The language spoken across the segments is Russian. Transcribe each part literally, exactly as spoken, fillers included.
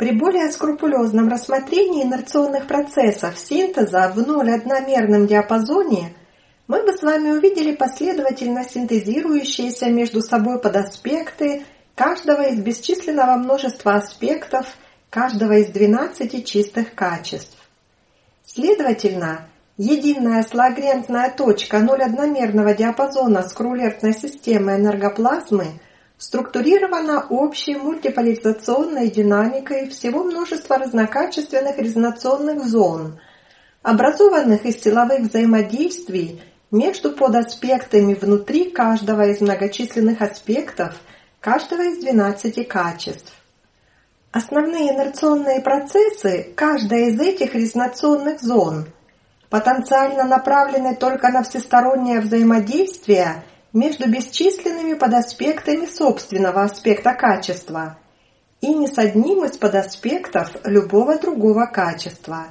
При более скрупулезном рассмотрении инерционных процессов синтеза в ноль-одномерном диапазоне мы бы с вами увидели последовательно синтезирующиеся между собой подаспекты каждого из бесчисленного множества аспектов каждого из двенадцати чистых качеств. Следовательно, единая слагрентная точка ноль-одномерного диапазона скрулертной системы энергоплазмы структурирована общей мультиполяризационной динамикой всего множества разнокачественных резонационных зон, образованных из силовых взаимодействий между подаспектами внутри каждого из многочисленных аспектов каждого из двенадцати качеств. Основные инерционные процессы каждой из этих резонационных зон потенциально направлены только на всестороннее взаимодействие между бесчисленными подаспектами собственного аспекта качества и ни с одним из подаспектов любого другого качества.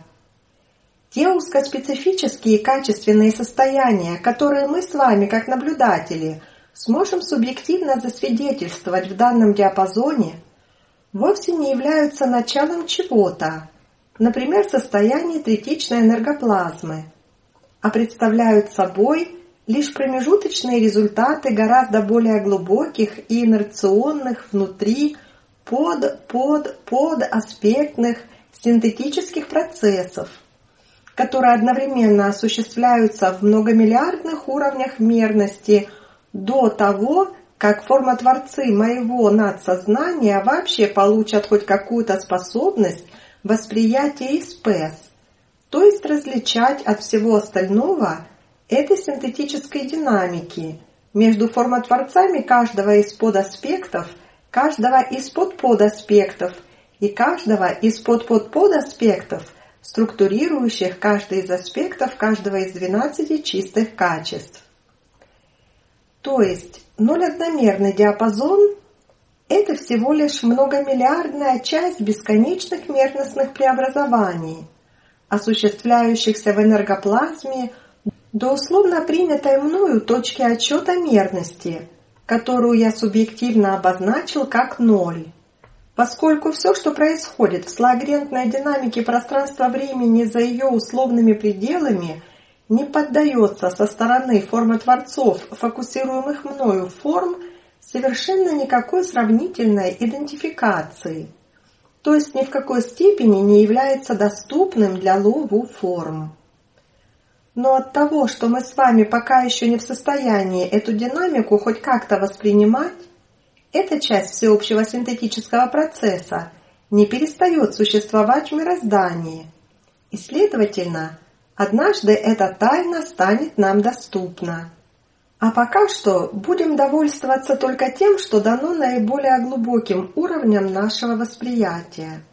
Те узкоспецифические качественные состояния, которые мы с вами, как наблюдатели, сможем субъективно засвидетельствовать в данном диапазоне, вовсе не являются началом чего-то, например, состояния третичной энергоплазмы, а представляют собой лишь промежуточные результаты гораздо более глубоких и инерционных внутри под, под, подаспектных синтетических процессов, которые одновременно осуществляются в многомиллиардных уровнях мерности до того, как формотворцы моего надсознания вообще получат хоть какую-то способность восприятия и спэс, то есть различать от всего остального этой синтетической динамики между формотворцами каждого из подаспектов, каждого из подподаспектов и каждого из подподподаспектов, структурирующих каждый из аспектов каждого из двенадцати чистых качеств. То есть ноль-одномерный диапазон – это всего лишь многомиллиардная часть бесконечных мерностных преобразований, осуществляющихся в энергоплазме до условно принятой мною точки отсчета мерности, которую я субъективно обозначил как ноль. Поскольку все, что происходит в слагрентной динамике пространства-времени за ее условными пределами, не поддается со стороны формотворцов, фокусируемых мною форм, совершенно никакой сравнительной идентификации, то есть ни в какой степени не является доступным для лову форм. Но от того, что мы с вами пока еще не в состоянии эту динамику хоть как-то воспринимать, эта часть всеобщего синтетического процесса не перестает существовать в мироздании, и, следовательно, однажды эта тайна станет нам доступна. А пока что будем довольствоваться только тем, что дано наиболее глубоким уровням нашего восприятия.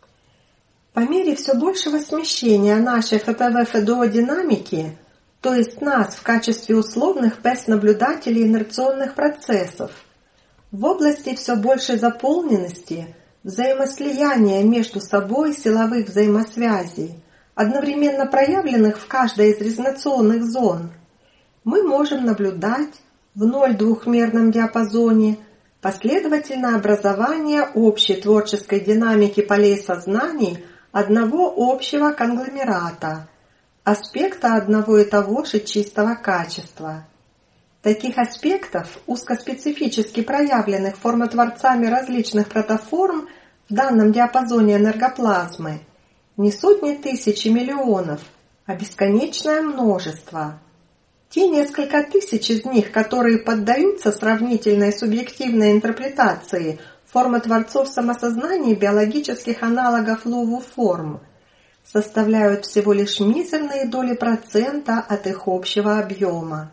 По мере все большего смещения нашей эф пэ вэ эф дэ о динамики, то есть нас в качестве условных пэс-наблюдателей инерционных процессов, в области все большей заполненности, взаимослияния между собой силовых взаимосвязей, одновременно проявленных в каждой из резонационных зон, мы можем наблюдать в ноль-двухмерном диапазоне последовательное образование общей творческой динамики полей сознаний одного общего конгломерата, аспекта одного и того же чистого качества. Таких аспектов, узкоспецифически проявленных формотворцами различных протоформ в данном диапазоне энергоплазмы, не сотни тысяч и миллионов, а бесконечное множество. Те несколько тысяч из них, которые поддаются сравнительной субъективной интерпретации формотворцов самосознания биологических аналогов лову форм, составляют всего лишь мизерные доли процента от их общего объема.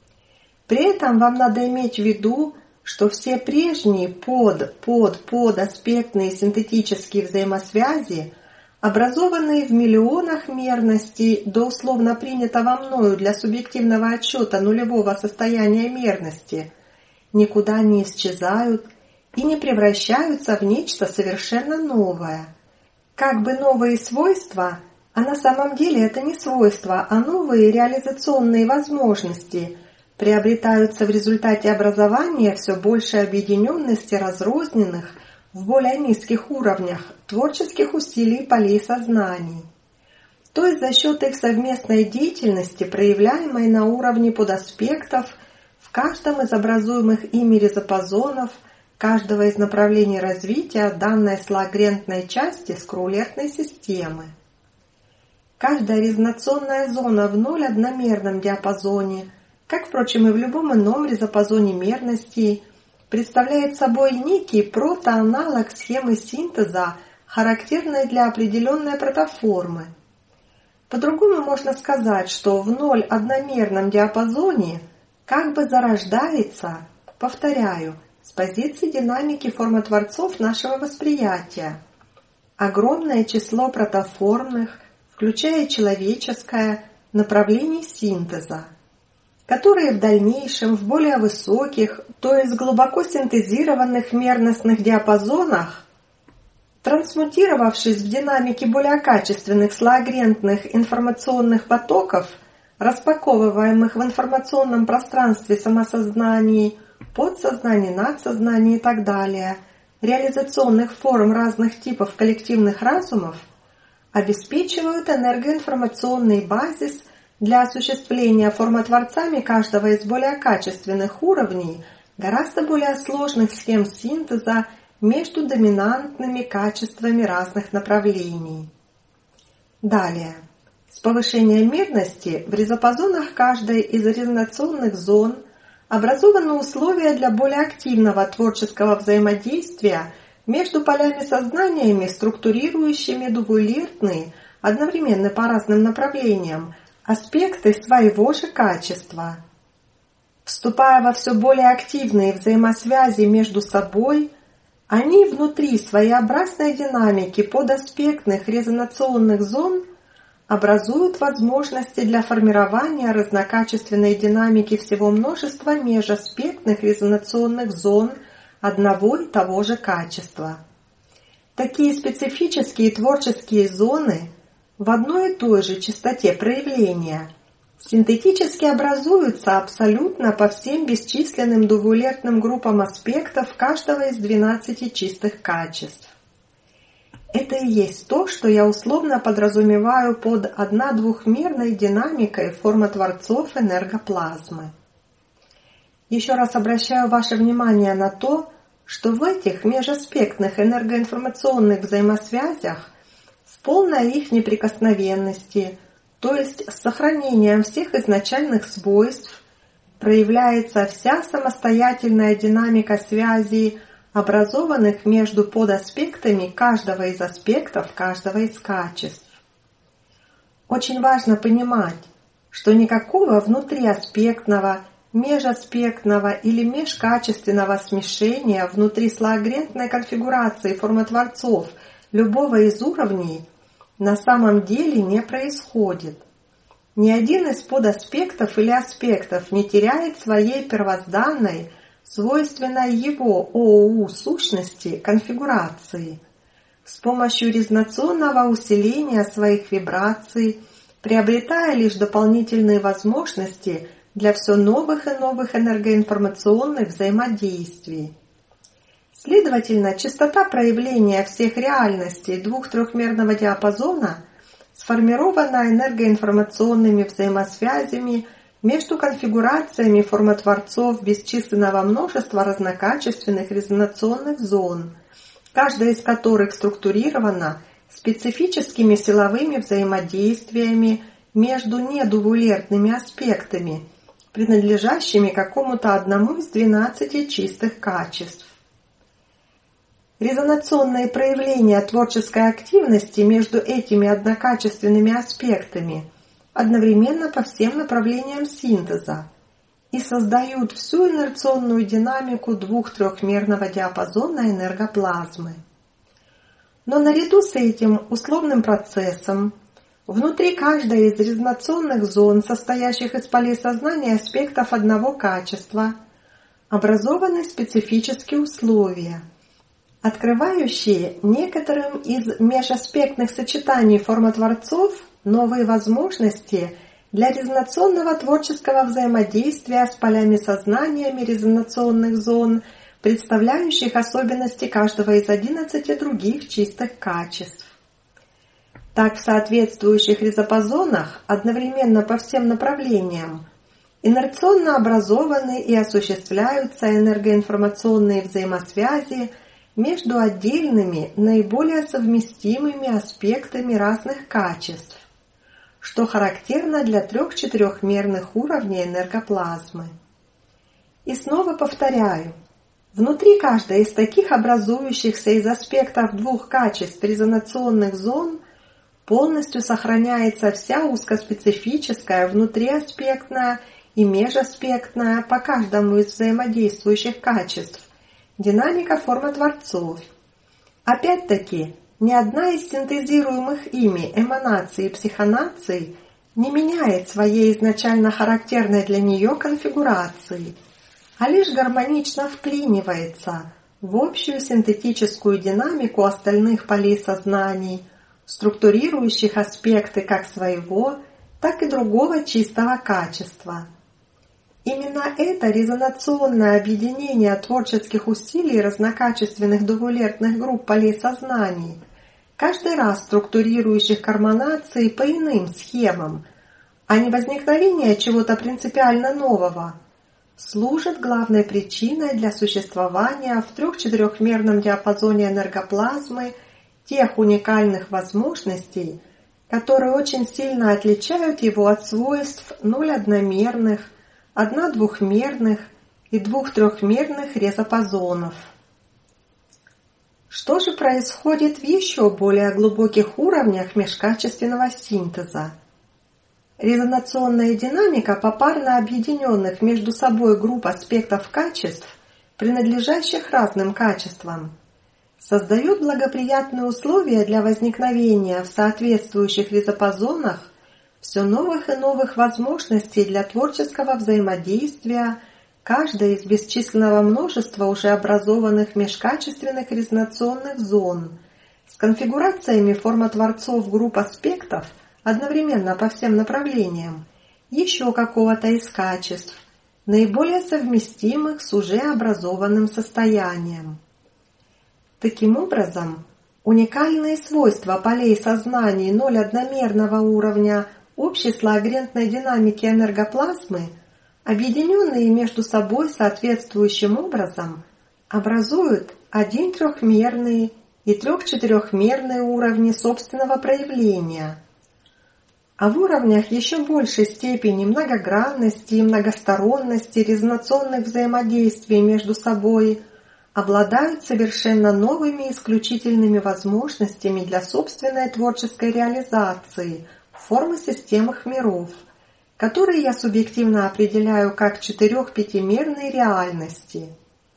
При этом вам надо иметь в виду, что все прежние под-под-подаспектные синтетические взаимосвязи, образованные в миллионах мерностей до условно принятого мною для субъективного отсчета нулевого состояния мерности, никуда не исчезают и не превращаются в нечто совершенно новое. Как бы новые свойства, а на самом деле это не свойства, а новые реализационные возможности приобретаются в результате образования все большей объединенности разрозненных, в более низких уровнях творческих усилий полей сознаний, то есть за счет их совместной деятельности, проявляемой на уровне подаспектов в каждом из образуемых ими резопозонов каждого из направлений развития данной слагрентной части скрулертной системы. Каждая резонационная зона в ноль-одномерном диапазоне, как, впрочем, и в любом ином резопозоне мерностей, представляет собой некий протоаналог схемы синтеза, характерной для определенной протоформы. По-другому можно сказать, что в ноль-одномерном диапазоне как бы зарождается, повторяю, с позиции динамики формотворцов нашего восприятия, огромное число протоформных, включая человеческое, направлений синтеза, которые в дальнейшем в более высоких, то есть глубоко синтезированных мерностных диапазонах, трансмутировавшись в динамике более качественных слоагрентных информационных потоков, распаковываемых в информационном пространстве самосознаний, подсознаний, надсознаний и так далее, реализационных форм разных типов коллективных разумов, обеспечивают энергоинформационный базис для осуществления формотворцами каждого из более качественных уровней гораздо более сложных схем синтеза между доминантными качествами разных направлений. Далее. С повышением мерности в резопозонах каждой из резонационных зон образованы условия для более активного творческого взаимодействия между полями сознаниями, структурирующими двуэлектные, одновременно по разным направлениям, аспекты своего же качества. Вступая во все более активные взаимосвязи между собой, они внутри своеобразной динамики подаспектных резонационных зон образуют возможности для формирования разнокачественной динамики всего множества межаспектных резонационных зон одного и того же качества. Такие специфические творческие зоны в одной и той же частоте проявления синтетически образуются абсолютно по всем бесчисленным двуэлектным группам аспектов каждого из двенадцати чистых качеств. Это и есть то, что я условно подразумеваю под одно-двухмерной динамикой формотворцов энергоплазмы. Еще раз обращаю ваше внимание на то, что в этих межаспектных энергоинформационных взаимосвязях в полной их неприкосновенности, то есть с сохранением всех изначальных свойств, проявляется вся самостоятельная динамика связей, образованных между подаспектами каждого из аспектов каждого из качеств. Очень важно понимать, что никакого внутриаспектного, межаспектного или межкачественного смешения внутри слоагрентной конфигурации формотворцов любого из уровней на самом деле не происходит. Ни один из подаспектов или аспектов не теряет своей первозданной, свойственной его ООУ сущности конфигурации. С помощью резонационного усиления своих вибраций, приобретая лишь дополнительные возможности для все новых и новых энергоинформационных взаимодействий. Следовательно, частота проявления всех реальностей двух-трехмерного диапазона сформирована энергоинформационными взаимосвязями между конфигурациями формотворцов бесчисленного множества разнокачественных резонационных зон, каждая из которых структурирована специфическими силовыми взаимодействиями между недвуэлектными аспектами, принадлежащими какому-то одному из двенадцати чистых качеств. Резонационные проявления творческой активности между этими однокачественными аспектами одновременно по всем направлениям синтеза и создают всю инерционную динамику двух-трехмерного диапазона энергоплазмы. Но наряду с этим условным процессом внутри каждой из резонационных зон, состоящих из полей сознания аспектов одного качества, образованы специфические условия, открывающие некоторым из межаспектных сочетаний формотворцов новые возможности для резонационного творческого взаимодействия с полями сознаниями резонационных зон, представляющих особенности каждого из одиннадцати других чистых качеств. Так в соответствующих ризопозонах одновременно по всем направлениям инерционно образованы и осуществляются энергоинформационные взаимосвязи между отдельными, наиболее совместимыми аспектами разных качеств, что характерно для трех-четырехмерных уровней энергоплазмы. И снова повторяю, внутри каждой из таких образующихся из аспектов двух качеств резонационных зон полностью сохраняется вся узкоспецифическая внутриаспектная и межаспектная по каждому из взаимодействующих качеств динамика формотворцов. Опять-таки, ни одна из синтезируемых ими эманаций и психонаций не меняет своей изначально характерной для нее конфигурации, а лишь гармонично вклинивается в общую синтетическую динамику остальных полей сознаний, структурирующих аспекты как своего, так и другого чистого качества. Именно это резонационное объединение творческих усилий разнокачественных двувалентных групп полей сознаний, каждый раз структурирующих карманации по иным схемам, а не возникновение чего-то принципиально нового, служит главной причиной для существования в трех-четырехмерном диапазоне энергоплазмы тех уникальных возможностей, которые очень сильно отличают его от свойств нуль-одномерных, одно-двухмерных и двух-трехмерных резопозонов. Что же происходит в еще более глубоких уровнях межкачественного синтеза? Резонационная динамика попарно объединенных между собой групп аспектов качеств, принадлежащих разным качествам, создает благоприятные условия для возникновения в соответствующих резопозонах все новых и новых возможностей для творческого взаимодействия каждой из бесчисленного множества уже образованных межкачественных резонационных зон с конфигурациями формотворцов групп аспектов одновременно по всем направлениям еще какого-то из качеств, наиболее совместимых с уже образованным состоянием. Таким образом, уникальные свойства полей сознаний ноль-одномерного уровня общей слоагентной динамики энергоплазмы, объединенные между собой соответствующим образом, образуют один трехмерный и трех-четырехмерные уровни собственного проявления, а в уровнях еще большей степени многогранности и многосторонности резонационных взаимодействий между собой обладают совершенно новыми исключительными возможностями для собственной творческой реализации формы системных миров, которые я субъективно определяю как четырех-пятимерные реальности.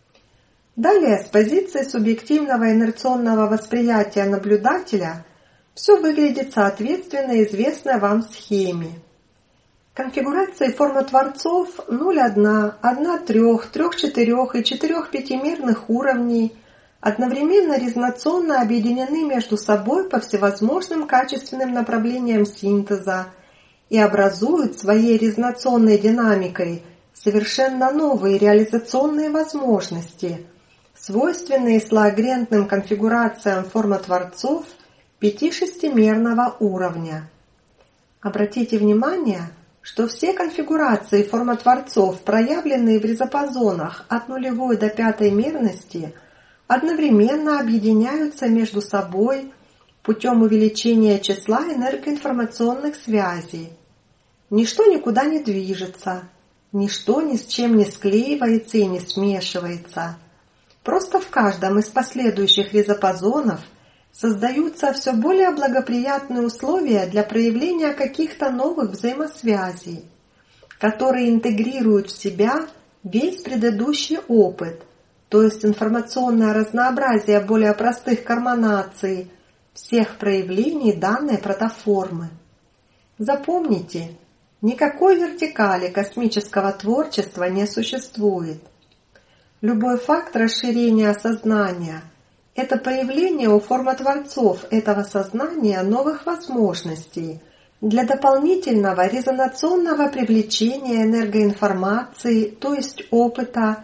Далее, с позиции субъективного инерционного восприятия наблюдателя, все выглядит соответственно известной вам схеме. Конфигурации формотворцов нуль-один, один-три, три-четыре и четыре-пятимерных уровней одновременно резонационно объединены между собой по всевозможным качественным направлениям синтеза и образуют своей резонационной динамикой совершенно новые реализационные возможности, свойственные слоагентным конфигурациям формотворцов пяти-шестимерного уровня. Обратите внимание, что все конфигурации формотворцов, проявленные в резопозонах от нулевой до пятой мерности, одновременно объединяются между собой путем увеличения числа энергоинформационных связей. Ничто никуда не движется, ничто ни с чем не склеивается и не смешивается. Просто в каждом из последующих резопозонов создаются все более благоприятные условия для проявления каких-то новых взаимосвязей, которые интегрируют в себя весь предыдущий опыт, то есть информационное разнообразие более простых карманаций всех проявлений данной протоформы. Запомните, никакой вертикали космического творчества не существует. Любой факт расширения сознания – это появление у формотворцов этого сознания новых возможностей для дополнительного резонационного привлечения энергоинформации, то есть опыта,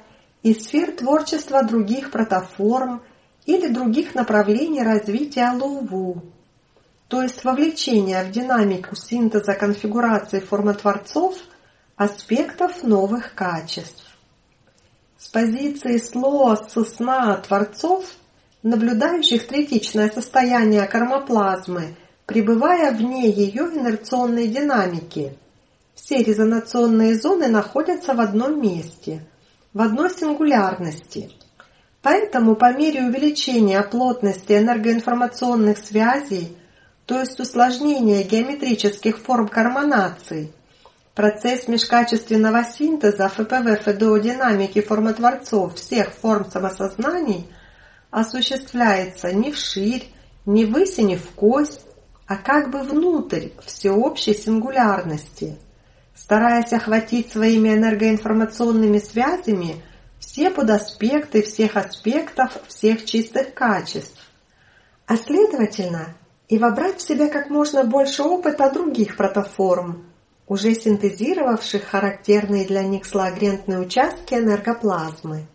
и сфер творчества других протоформ или других направлений развития Лоуву, то есть вовлечение в динамику синтеза конфигурации формотворцов аспектов новых качеств. С позиции слоа сна творцов, наблюдающих третичное состояние кармоплазмы, пребывая вне ее инерционной динамики, все резонационные зоны находятся в одном месте, в одной сингулярности. Поэтому по мере увеличения плотности энергоинформационных связей, то есть усложнения геометрических форм карманаций, процесс межкачественного синтеза эф пэ вэ эф дэ о динамики формотворцов всех форм самосознаний осуществляется не вширь, не ввысь и не вкось, а как бы внутрь всеобщей сингулярности, стараясь охватить своими энергоинформационными связями все подаспекты всех аспектов всех чистых качеств, а следовательно и вобрать в себя как можно больше опыта других протоформ, уже синтезировавших характерные для них слоагрентные участки энергоплазмы.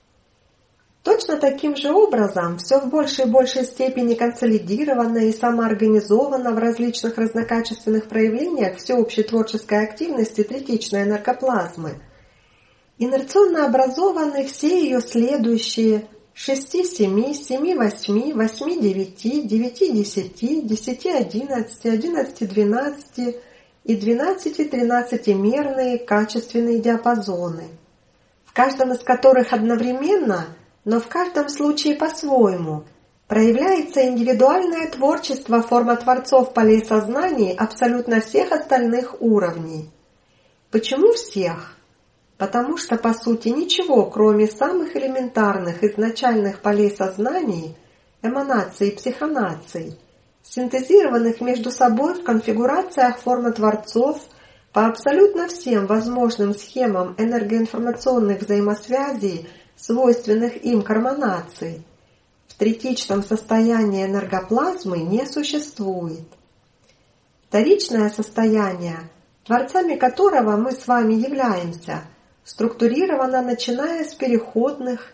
Точно таким же образом все в большей и большей степени консолидировано и самоорганизовано в различных разнокачественных проявлениях всеобщей творческой активности третичной энергоплазмы, инерционно образованы все ее следующие шесть семь, семь восемь, восемь девять, девять десять, десять одиннадцать, одиннадцать двенадцать и двенадцать-тринадцатимерные качественные диапазоны, в каждом из которых одновременно, но в каждом случае по-своему, проявляется индивидуальное творчество формотворцов полей сознаний абсолютно всех остальных уровней. Почему всех? Потому что, по сути, ничего, кроме самых элементарных изначальных полей сознаний, эманаций и психонаций, синтезированных между собой в конфигурациях формотворцов по абсолютно всем возможным схемам энергоинформационных взаимосвязей, свойственных им карманаций, в третичном состоянии энергоплазмы не существует. Вторичное состояние, творцами которого мы с вами являемся, структурировано начиная с переходных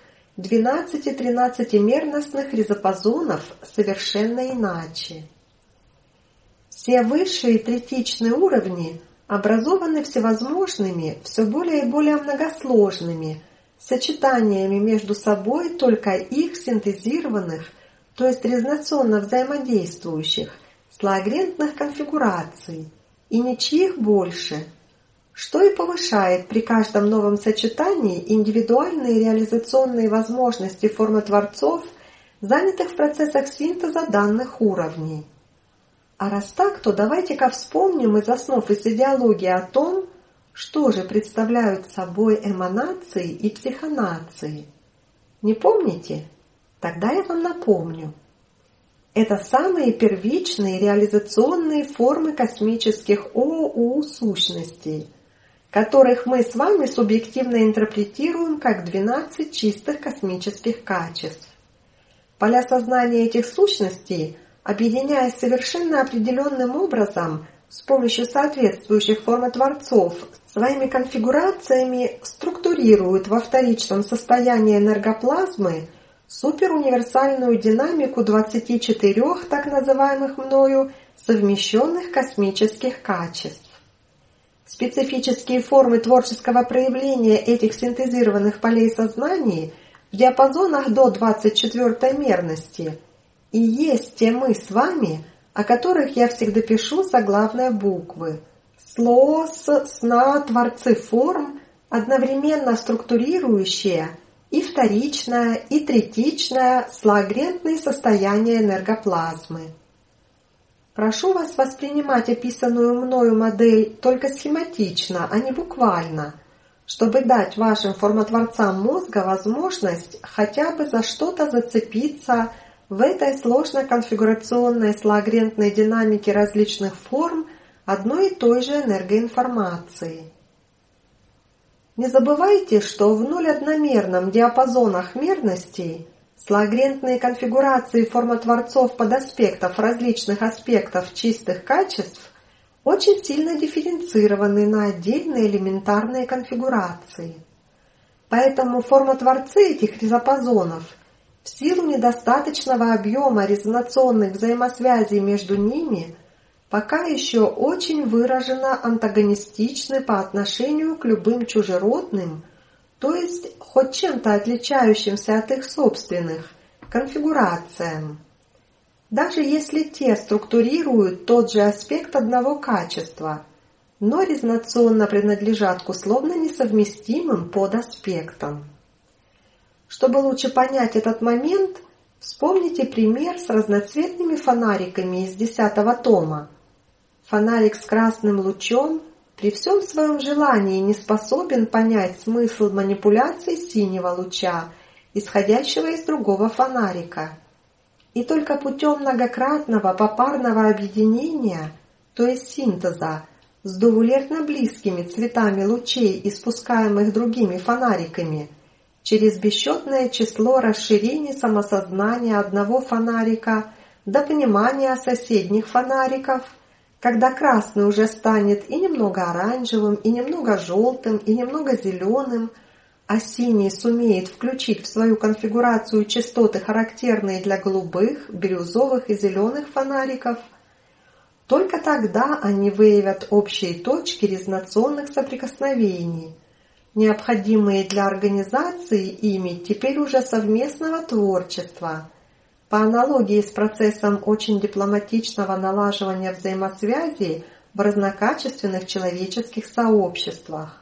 двенадцати-тринадцатимерностных резопазонов совершенно иначе. Все высшие третичные уровни образованы всевозможными, все более и более многосложными сочетаниями между собой только их синтезированных, то есть резонационно взаимодействующих, слоагрентных конфигураций, и ничьих больше, что и повышает при каждом новом сочетании индивидуальные реализационные возможности формотворцов, занятых в процессах синтеза данных уровней. А раз так, то давайте-ка вспомним из основ из идеологии о том, что же представляют собой эманации и психонации. Не помните? Тогда я вам напомню. Это самые первичные реализационные формы космических ОУ-сущностей, которых мы с вами субъективно интерпретируем как двенадцать чистых космических качеств. Поля сознания этих сущностей, объединяясь совершенно определенным образом с помощью соответствующих формотворцов, своими конфигурациями структурируют во вторичном состоянии энергоплазмы суперуниверсальную динамику двадцати четырёх так называемых мною совмещенных космических качеств. Специфические формы творческого проявления этих синтезированных полей сознания в диапазонах до двадцать четвёртой мерности и есть те мы с вами, о которых я всегда пишу заглавные буквы. Сло, с, сна, творцы форм, одновременно структурирующие и вторичное, и третичное слоагрентные состояния энергоплазмы. Прошу вас воспринимать описанную мною модель только схематично, а не буквально, чтобы дать вашим формотворцам мозга возможность хотя бы за что-то зацепиться в этой сложно-конфигурационной слоагрентной динамике различных форм одной и той же энергоинформации. Не забывайте, что в ноль-одномерном диапазонах мерностей слоагрентные конфигурации формотворцов подаспектов различных аспектов чистых качеств очень сильно дифференцированы на отдельные элементарные конфигурации. Поэтому формотворцы этих диапазонов в силу недостаточного объема резонационных взаимосвязей между ними пока еще очень выраженно антагонистичны по отношению к любым чужеродным, то есть хоть чем-то отличающимся от их собственных, конфигурациям. Даже если те структурируют тот же аспект одного качества, но резонационно принадлежат к условно несовместимым подаспектам. Чтобы лучше понять этот момент, вспомните пример с разноцветными фонариками из десятого тома. Фонарик с красным лучом при всем своем желании не способен понять смысл манипуляций синего луча, исходящего из другого фонарика. И только путем многократного попарного объединения, то есть синтеза, с двувалентно близкими цветами лучей, испускаемых другими фонариками, через бесчетное число расширений самосознания одного фонарика до понимания соседних фонариков, когда красный уже станет и немного оранжевым, и немного желтым, и немного зеленым, а синий сумеет включить в свою конфигурацию частоты, характерные для голубых, бирюзовых и зеленых фонариков, только тогда они выявят общие точки резонационных соприкосновений, необходимые для организации ими теперь уже совместного творчества, по аналогии с процессом очень дипломатичного налаживания взаимосвязей в разнокачественных человеческих сообществах.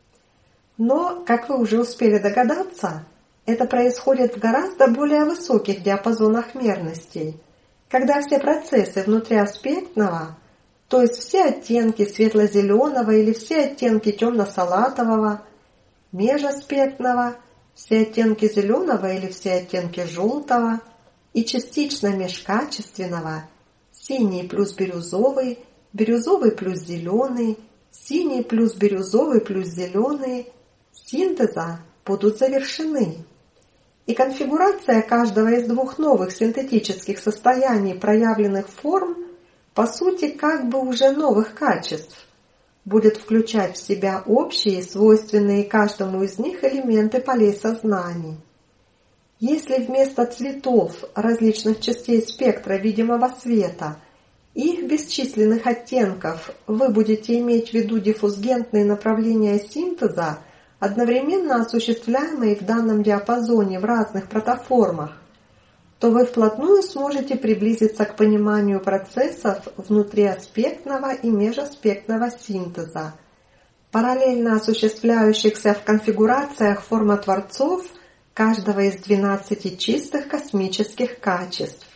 Но, как вы уже успели догадаться, это происходит в гораздо более высоких диапазонах мерностей, когда все процессы внутриаспектного, то есть все оттенки светло-зеленого или все оттенки темно-салатового, межаспектного, все оттенки зеленого или все оттенки желтого, и частично межкачественного, синий плюс бирюзовый, бирюзовый плюс зеленый, синий плюс бирюзовый плюс зеленый, синтеза будут завершены. И конфигурация каждого из двух новых синтетических состояний проявленных форм, по сути, как бы уже новых качеств, будет включать в себя общие, свойственные каждому из них элементы полей сознаний. Если вместо цветов различных частей спектра видимого света и их бесчисленных оттенков вы будете иметь в виду диффузгентные направления синтеза, одновременно осуществляемые в данном диапазоне в разных протоформах, то вы вплотную сможете приблизиться к пониманию процессов внутриаспектного и межаспектного синтеза, параллельно осуществляющихся в конфигурациях формотворцов каждого из двенадцати чистых космических качеств.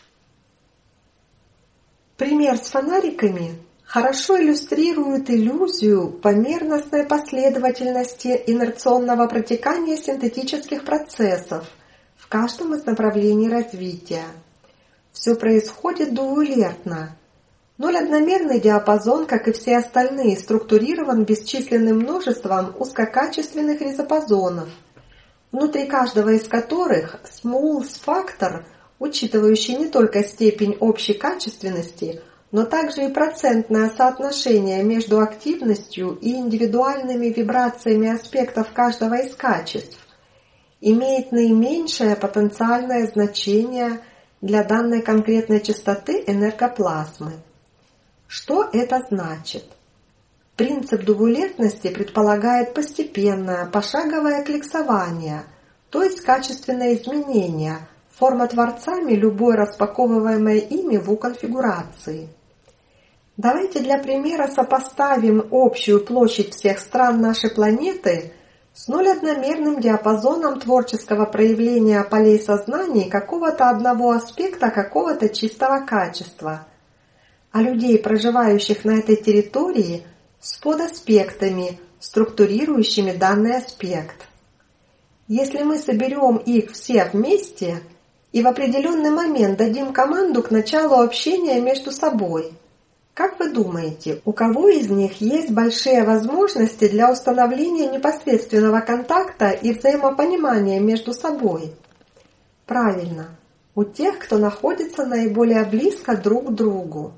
Пример с фонариками хорошо иллюстрирует иллюзию померностной последовательности инерционного протекания синтетических процессов в каждом из направлений развития. Все происходит двуэлертно. Ноль-одномерный диапазон, как и все остальные, структурирован бесчисленным множеством узкокачественных резопазонов, внутри каждого из которых смолс-фактор, учитывающий не только степень общей качественности, но также и процентное соотношение между активностью и индивидуальными вибрациями аспектов каждого из качеств, имеет наименьшее потенциальное значение для данной конкретной частоты энергоплазмы. Что это значит? Принцип двуэлертности предполагает постепенное, пошаговое кликсование, то есть качественное изменение формотворцами любой распаковываемой ими ву-конфигурации. Давайте для примера сопоставим общую площадь всех стран нашей планеты с ноль-одномерным диапазоном творческого проявления полей сознаний какого-то одного аспекта какого-то чистого качества, а людей, проживающих на этой территории, с подаспектами, структурирующими данный аспект. Если мы соберем их все вместе и в определенный момент дадим команду к началу общения между собой, как вы думаете, у кого из них есть большие возможности для установления непосредственного контакта и взаимопонимания между собой? Правильно, у тех, кто находится наиболее близко друг к другу.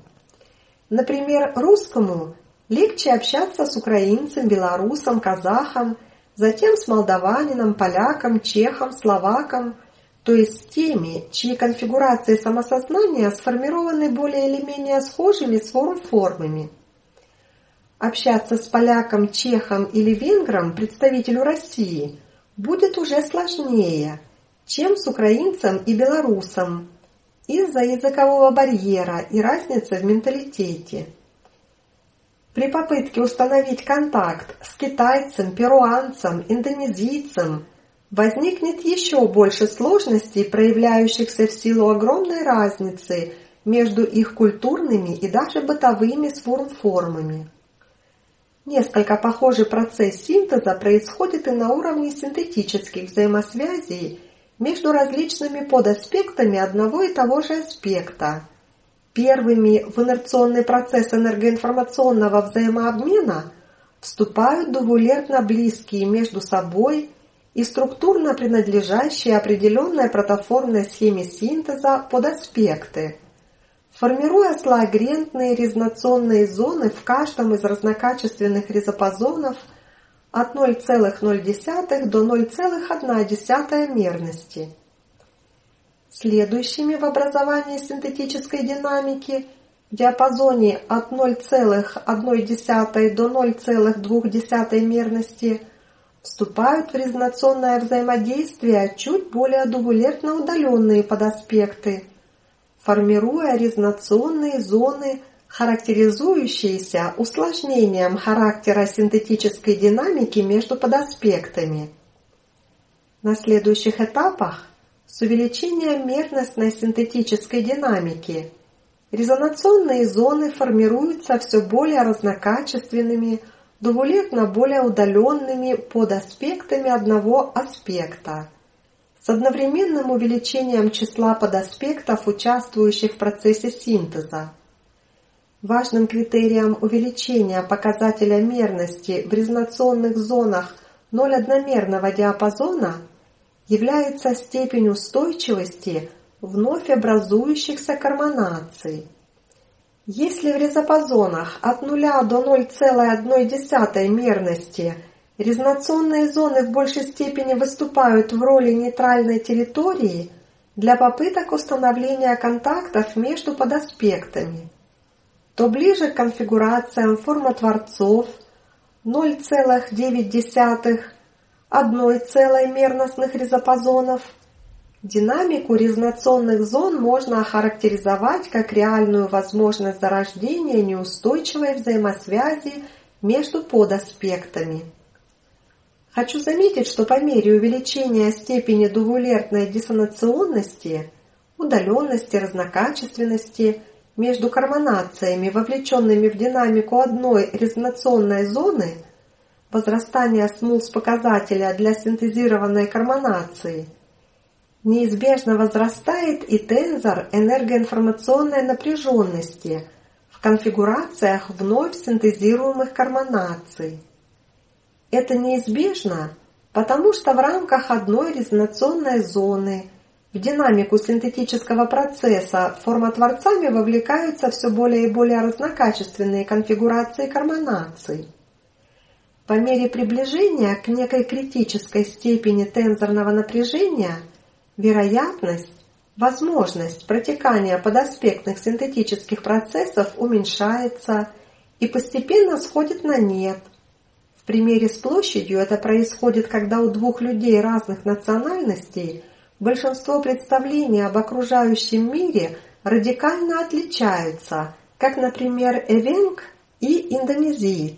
Например, русскому легче общаться с украинцем, белорусом, казахом, затем с молдаванином, поляком, чехом, словаком, то есть с теми, чьи конфигурации самосознания сформированы более или менее схожими с формами. Общаться с поляком, чехом или венгром, представителю России, будет уже сложнее, чем с украинцем и белорусом, из-за языкового барьера и разницы в менталитете. При попытке установить контакт с китайцем, перуанцем, индонезийцем возникнет еще больше сложностей, проявляющихся в силу огромной разницы между их культурными и даже бытовыми формами. Несколько похожий процесс синтеза происходит и на уровне синтетических взаимосвязей между различными подаспектами одного и того же аспекта. Первыми в инерционный процесс энергоинформационного взаимообмена вступают двулерно близкие между собой и структурно принадлежащие определенной протоформной схеме синтеза подаспекты, формируя слоагрентные резонационные зоны в каждом из разнокачественных резопозонов от ноль целых ноль десятых до ноль целых одна десятая мерности. Следующими в образовании синтетической динамики в диапазоне от ноль целых одна десятая до ноль целых две десятых мерности вступают в резонационное взаимодействие чуть более двулерно удаленные подаспекты, формируя резонационные зоны, характеризующиеся усложнением характера синтетической динамики между подаспектами. На следующих этапах с увеличением мерностной синтетической динамики резонационные зоны формируются все более разнокачественными, двулерно более удаленными подаспектами одного аспекта, с одновременным увеличением числа подаспектов, участвующих в процессе синтеза. Важным критерием увеличения показателя мерности в резонационных зонах ноль-одномерного диапазона является степень устойчивости вновь образующихся карманаций. Если в резопозонах от нуля до ноль целых одна десятая мерности резонационные зоны в большей степени выступают в роли нейтральной территории для попыток установления контактов между подаспектами, то ближе к конфигурациям формотворцов ноль целых девять десятых, одной целой мерностных резопозонов динамику резонационных зон можно охарактеризовать как реальную возможность зарождения неустойчивой взаимосвязи между подаспектами. Хочу заметить, что по мере увеличения степени двулерной диссонационности, удаленности, разнокачественности между карманациями, вовлеченными в динамику одной резонационной зоны, возрастание смулс-показателя для синтезированной карманации, неизбежно возрастает и тензор энергоинформационной напряженности в конфигурациях вновь синтезируемых карманаций. Это неизбежно, потому что в рамках одной резонационной зоны в динамику синтетического процесса формотворцами вовлекаются все более и более разнокачественные конфигурации карманаций. По мере приближения к некой критической степени тензорного напряжения вероятность, возможность протекания подаспектных синтетических процессов уменьшается и постепенно сходит на нет. В примере с площадью это происходит, когда у двух людей разных национальностей большинство представлений об окружающем мире радикально отличаются, как, например, эвенг и индонезиец.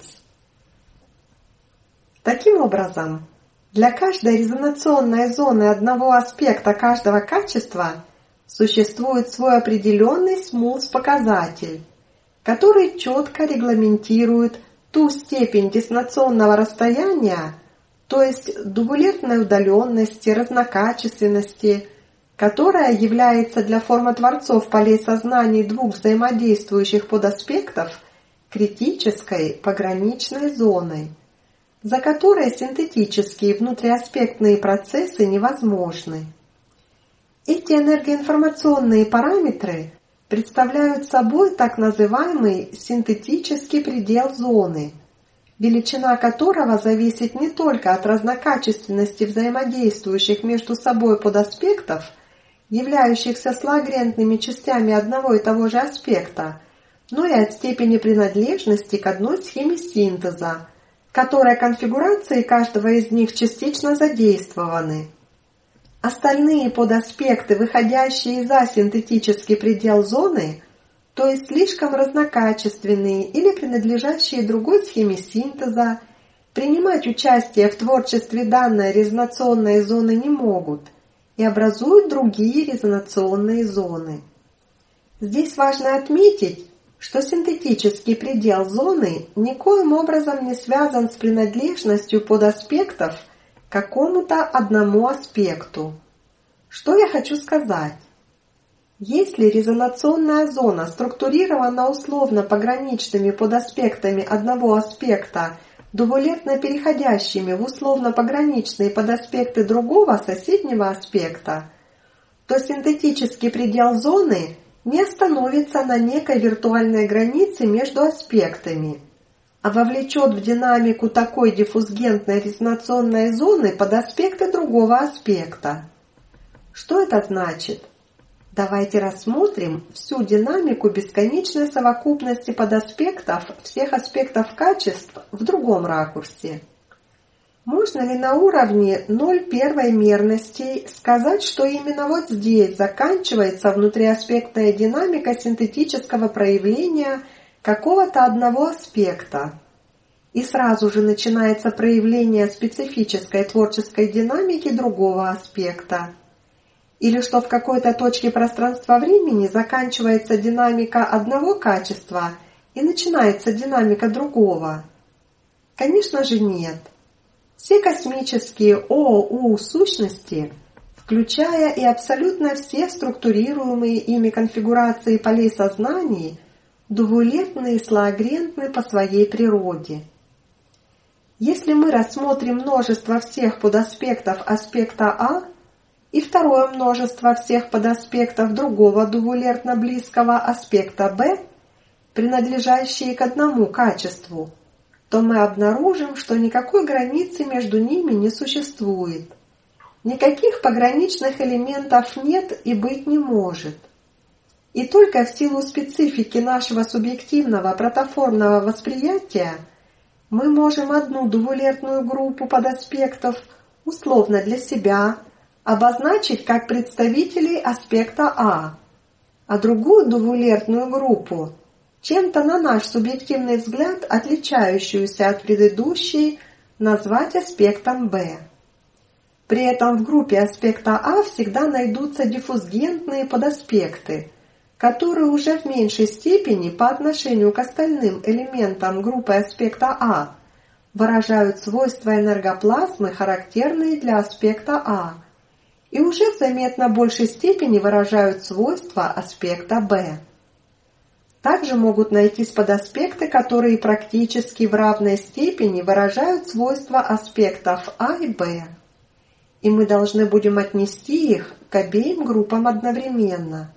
Таким образом, для каждой резонационной зоны одного аспекта каждого качества существует свой определенный смулс-показатель, который четко регламентирует ту степень диссонационного расстояния, то есть двулерной удаленности, разнокачественности, которая является для формотворцов полей сознаний двух взаимодействующих подаспектов критической пограничной зоной, за которой синтетические внутриаспектные процессы невозможны. Эти энергоинформационные параметры представляют собой так называемый синтетический предел зоны, величина которого зависит не только от разнокачественности взаимодействующих между собой подаспектов, являющихся слагрентными частями одного и того же аспекта, но и от степени принадлежности к одной схеме синтеза, в которой конфигурации каждого из них частично задействованы. Остальные подаспекты, выходящие за синтетический предел зоны, то есть слишком разнокачественные или принадлежащие другой схеме синтеза, принимать участие в творчестве данной резонационной зоны не могут и образуют другие резонационные зоны. Здесь важно отметить, что синтетический предел зоны никоим образом не связан с принадлежностью подаспектов к какому-то одному аспекту. Что я хочу сказать? Если резонационная зона структурирована условно пограничными подаспектами одного аспекта, двулетно переходящими в условно-пограничные подаспекты другого соседнего аспекта, то синтетический предел зоны не остановится на некой виртуальной границе между аспектами, а вовлечет в динамику такой диффузгентной резонационной зоны подаспекты другого аспекта. Что это значит? Давайте рассмотрим всю динамику бесконечной совокупности подаспектов всех аспектов качеств в другом ракурсе. Можно ли на уровне ноль первой мерности сказать, что именно вот здесь заканчивается внутриаспектная динамика синтетического проявления какого-то одного аспекта, и сразу же начинается проявление специфической творческой динамики другого аспекта? Или что в какой-то точке пространства-времени заканчивается динамика одного качества и начинается динамика другого? Конечно же нет. Все космические ООУ сущности, включая и абсолютно все структурируемые ими конфигурации полей сознаний, двулетны и слоагрентны по своей природе. Если мы рассмотрим множество всех подаспектов аспекта А и второе множество всех подаспектов другого двулетно близкого аспекта Б, принадлежащие к одному качеству, то мы обнаружим, что никакой границы между ними не существует. Никаких пограничных элементов нет и быть не может. И только в силу специфики нашего субъективного протоформного восприятия мы можем одну двулетную группу подаспектов условно для себя обозначить как представителей аспекта А, а другую двулетную группу чем-то на наш субъективный взгляд отличающуюся от предыдущей назвать аспектом Б. При этом в группе аспекта А всегда найдутся диффузгентные подаспекты, которые уже в меньшей степени по отношению к остальным элементам группы аспекта А выражают свойства энергоплазмы, характерные для аспекта А, и уже в заметно большей степени выражают свойства аспекта Б. Также могут найтись подаспекты, которые практически в равной степени выражают свойства аспектов А и Б. И мы должны будем отнести их к обеим группам одновременно.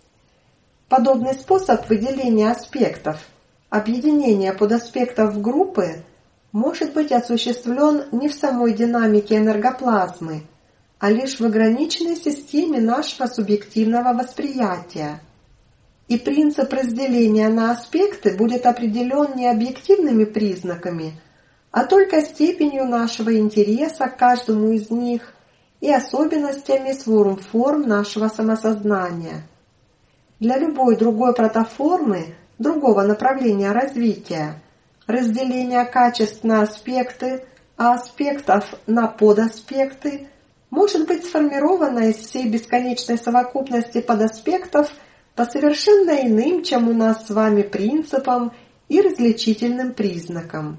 Подобный способ выделения аспектов, объединения подаспектов в группы, может быть осуществлен не в самой динамике энергоплазмы, а лишь в ограниченной системе нашего субъективного восприятия. И принцип разделения на аспекты будет определен не объективными признаками, а только степенью нашего интереса к каждому из них и особенностями сворум-форм нашего самосознания. Для любой другой протоформы, другого направления развития, разделение качеств на аспекты, а аспектов на подаспекты может быть сформировано из всей бесконечной совокупности подаспектов по совершенно иным, чем у нас с вами, принципам и различительным признакам.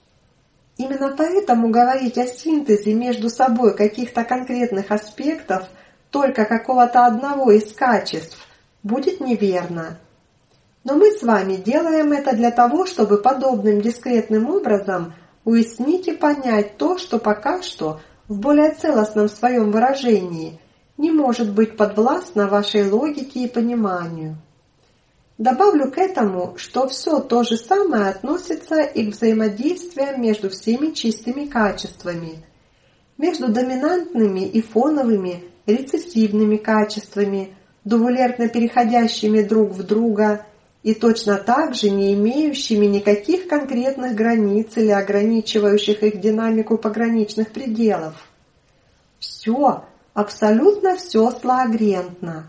Именно поэтому говорить о синтезе между собой каких-то конкретных аспектов только какого-то одного из качеств будет неверно. Но мы с вами делаем это для того, чтобы подобным дискретным образом уяснить и понять то, что пока что в более целостном своем выражении не может быть подвластно вашей логике и пониманию. Добавлю к этому, что все то же самое относится и к взаимодействиям между всеми чистыми качествами, между доминантными и фоновыми рецессивными качествами, дувалентно переходящими друг в друга и точно так же не имеющими никаких конкретных границ или ограничивающих их динамику пограничных пределов. Все, абсолютно все слоагрентно.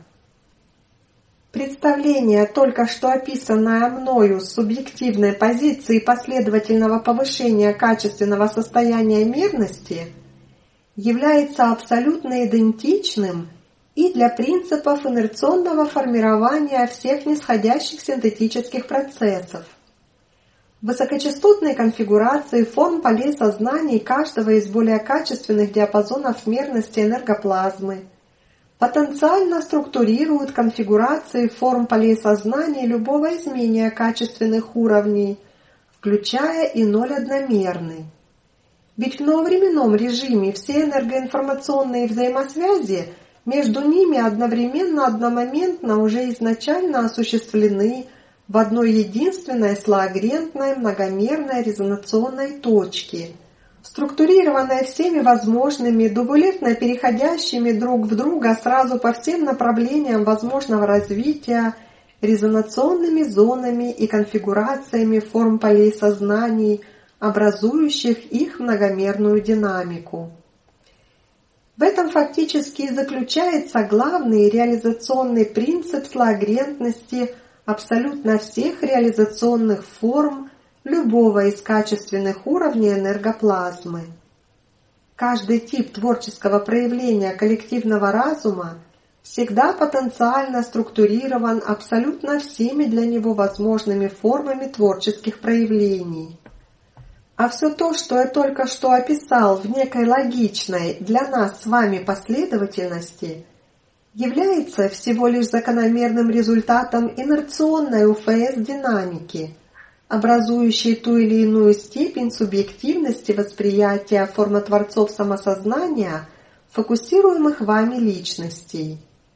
Представление, только что описанное мною с субъективной позиции последовательного повышения качественного состояния мерности, является абсолютно идентичным и для принципов инерционного формирования всех нисходящих синтетических процессов. Высокочастотные конфигурации форм полей сознаний каждого из более качественных диапазонов мерности энергоплазмы потенциально структурируют конфигурации форм полей сознаний любого изменения качественных уровней, включая и ноль одномерный. Ведь в нововременном режиме все энергоинформационные взаимосвязи между ними одновременно одномоментно уже изначально осуществлены в одной единственной слоагрентной многомерной резонационной точке, структурированной всеми возможными, дувалентно переходящими друг в друга сразу по всем направлениям возможного развития резонационными зонами и конфигурациями форм полей сознаний, образующих их многомерную динамику. В этом фактически и заключается главный реализационный принцип слоагрентности абсолютно всех реализационных форм любого из качественных уровней энергоплазмы. Каждый тип творческого проявления коллективного разума всегда потенциально структурирован абсолютно всеми для него возможными формами творческих проявлений. А все то, что я только что описал в некой логичной для нас с вами последовательности, является всего лишь закономерным результатом инерционной У Ф С-динамики, образующей ту или иную степень субъективности восприятия формотворцов самосознания, фокусируемых вами личностей.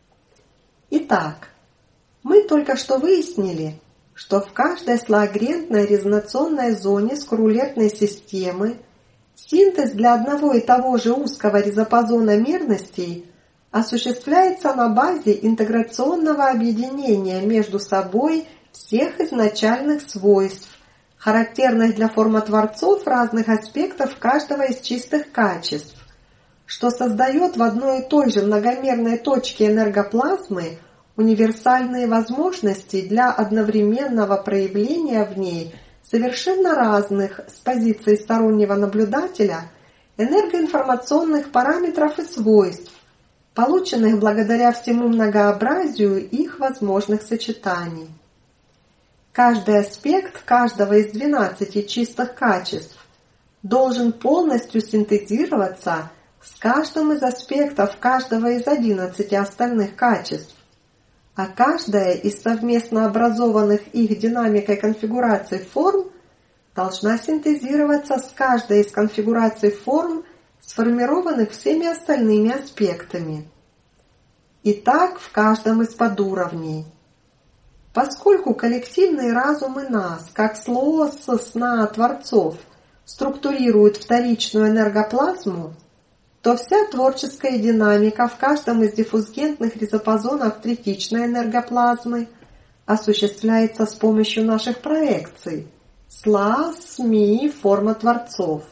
Итак, мы только что выяснили, что в каждой слоагрентной резонационной зоне скрулетной системы синтез для одного и того же узкого резопозона мерностей осуществляется на базе интеграционного объединения между собой всех изначальных свойств, характерных для формотворцов разных аспектов каждого из чистых качеств, что создает в одной и той же многомерной точке энергоплазмы универсальные возможности для одновременного проявления в ней совершенно разных с позиции стороннего наблюдателя энергоинформационных параметров и свойств, полученных благодаря всему многообразию их возможных сочетаний. Каждый аспект каждого из двенадцати чистых качеств должен полностью синтезироваться с каждым из аспектов каждого из одиннадцати остальных качеств, а каждая из совместно образованных их динамикой конфигураций форм должна синтезироваться с каждой из конфигураций форм, сформированных всеми остальными аспектами. И так в каждом из подуровней. Поскольку коллективный разум и нас, как слоос сна Творцов, структурирует вторичную энергоплазму, то вся творческая динамика в каждом из диффузгентных резопозонов третичной энергоплазмы осуществляется с помощью наших проекций СЛА, СМИ, форма Творцов.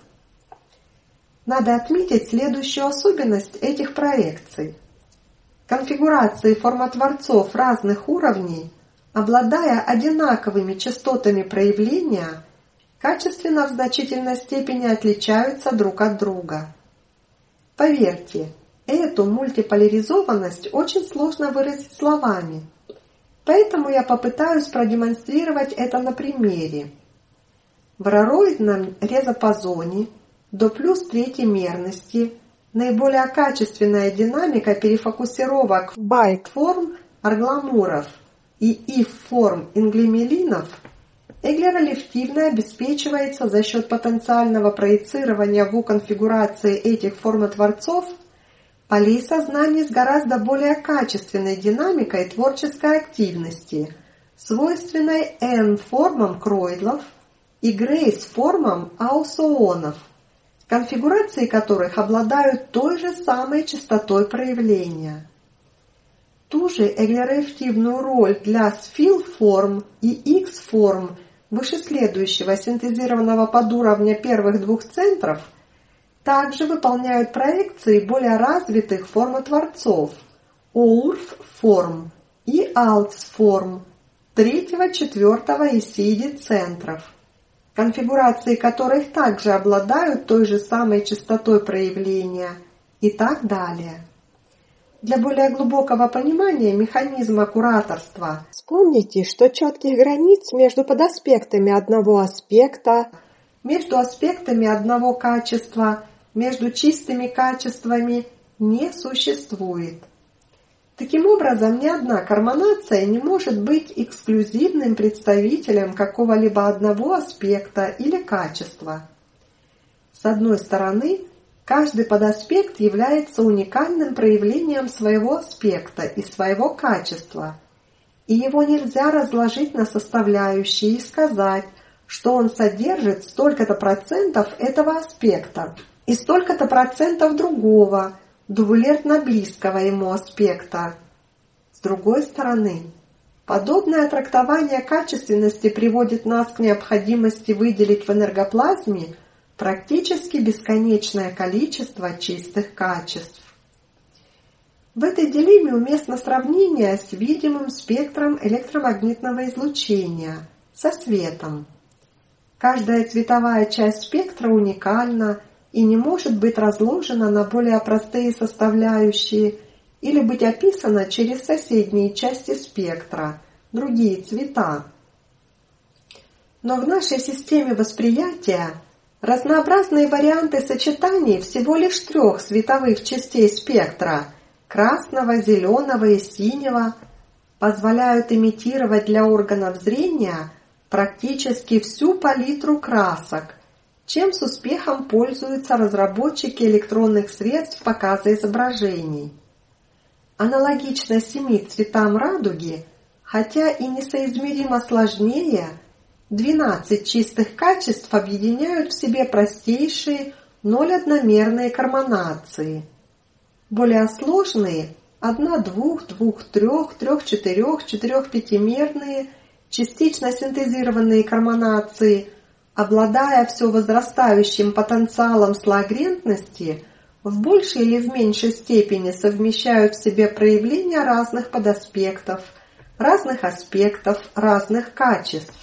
Надо отметить следующую особенность этих проекций. Конфигурации формотворцов разных уровней, обладая одинаковыми частотами проявления, качественно в значительной степени отличаются друг от друга. Поверьте, эту мультиполяризованность очень сложно выразить словами, поэтому я попытаюсь продемонстрировать это на примере. В ророидном резопозоне до плюс третьей мерности наиболее качественная динамика перефокусировок байк-форм аргламуров и иф-форм инглемелинов эглеролептивно обеспечивается за счет потенциального проецирования в У-конфигурации этих формотворцов полей сознания с гораздо более качественной динамикой творческой активности, свойственной N-формам Кройдлов и Грейс-формам аусоонов, конфигурации которых обладают той же самой частотой проявления. Ту же эглероактивную роль для сфил-форм и X-форм вышеследующего синтезированного подуровня первых двух центров также выполняют проекции более развитых формотворцов Оурф-форм и Алтс-форм третьего, четвертого и Сиди центров, конфигурации которых также обладают той же самой частотой проявления и так далее. Для более глубокого понимания механизма кураторства вспомните, что четких границ между подаспектами одного аспекта, между аспектами одного качества, между чистыми качествами не существует. Таким образом, ни одна карманация не может быть эксклюзивным представителем какого-либо одного аспекта или качества. С одной стороны, каждый подаспект является уникальным проявлением своего аспекта и своего качества, и его нельзя разложить на составляющие и сказать, что он содержит столько-то процентов этого аспекта и столько-то процентов другого, двулетно близкого ему аспекта. С другой стороны, подобное трактование качественности приводит нас к необходимости выделить в энергоплазме практически бесконечное количество чистых качеств. В этой дилемме уместно сравнение с видимым спектром электромагнитного излучения, со светом. Каждая цветовая часть спектра уникальна и не может быть разложена на более простые составляющие или быть описана через соседние части спектра, другие цвета. Но в нашей системе восприятия разнообразные варианты сочетаний всего лишь трех световых частей спектра – красного, зеленого и синего – позволяют имитировать для органов зрения практически всю палитру красок, чем с успехом пользуются разработчики электронных средств показа изображений. Аналогично семи цветам радуги, хотя и несоизмеримо сложнее, двенадцать чистых качеств объединяют в себе простейшие ноль-одномерные карманации. Более сложные – одна-двух, двух-трех, трех-четырех, четырех-пятимерные, частично синтезированные карманации, обладая все возрастающим потенциалом слагрентности, в большей или в меньшей степени совмещают в себе проявления разных подаспектов, разных аспектов, разных качеств.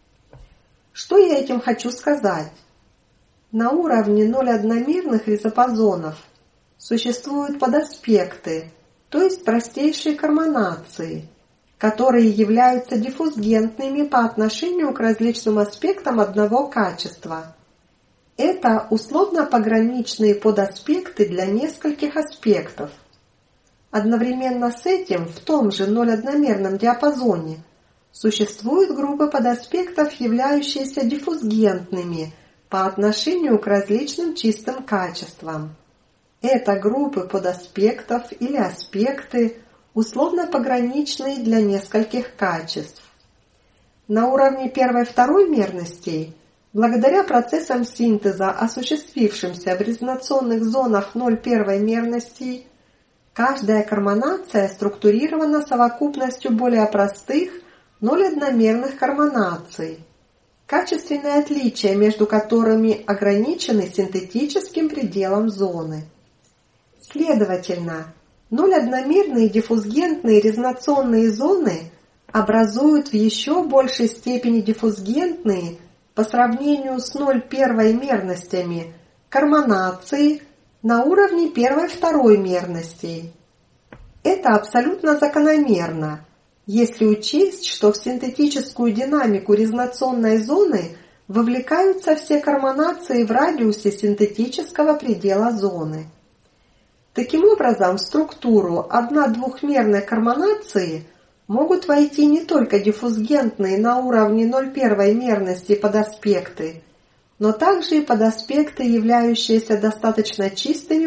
Что я этим хочу сказать? На уровне ноль-одномерных изопазонов существуют подаспекты, то есть простейшие карманации, которые являются диффузгентными по отношению к различным аспектам одного качества. Это условно-пограничные подаспекты для нескольких аспектов. Одновременно с этим в том же ноль-одномерном диапазоне существуют группы подаспектов, являющиеся диффузгентными по отношению к различным чистым качествам. Это группы подаспектов или аспекты, условно-пограничные для нескольких качеств. На уровне первой-второй мерностей, благодаря процессам синтеза, осуществившимся в резонационных зонах ноль-первой мерности, каждая карманация структурирована совокупностью более простых ноль-одномерных карманаций, качественные отличия между которыми ограничены синтетическим пределом зоны. Следовательно, ноль-одномерные диффузгентные резонационные зоны образуют в еще большей степени диффузгентные по сравнению с ноль-первой мерностями карманации на уровне первой-второй мерностей. Это абсолютно закономерно, если учесть, что в синтетическую динамику резонационной зоны вовлекаются все карманации в радиусе синтетического предела зоны. Таким образом, в структуру одно-двухмерной карманации могут войти не только диффузгентные на уровне ноль-первой мерности подаспекты, но также и подаспекты, являющиеся достаточно чистыми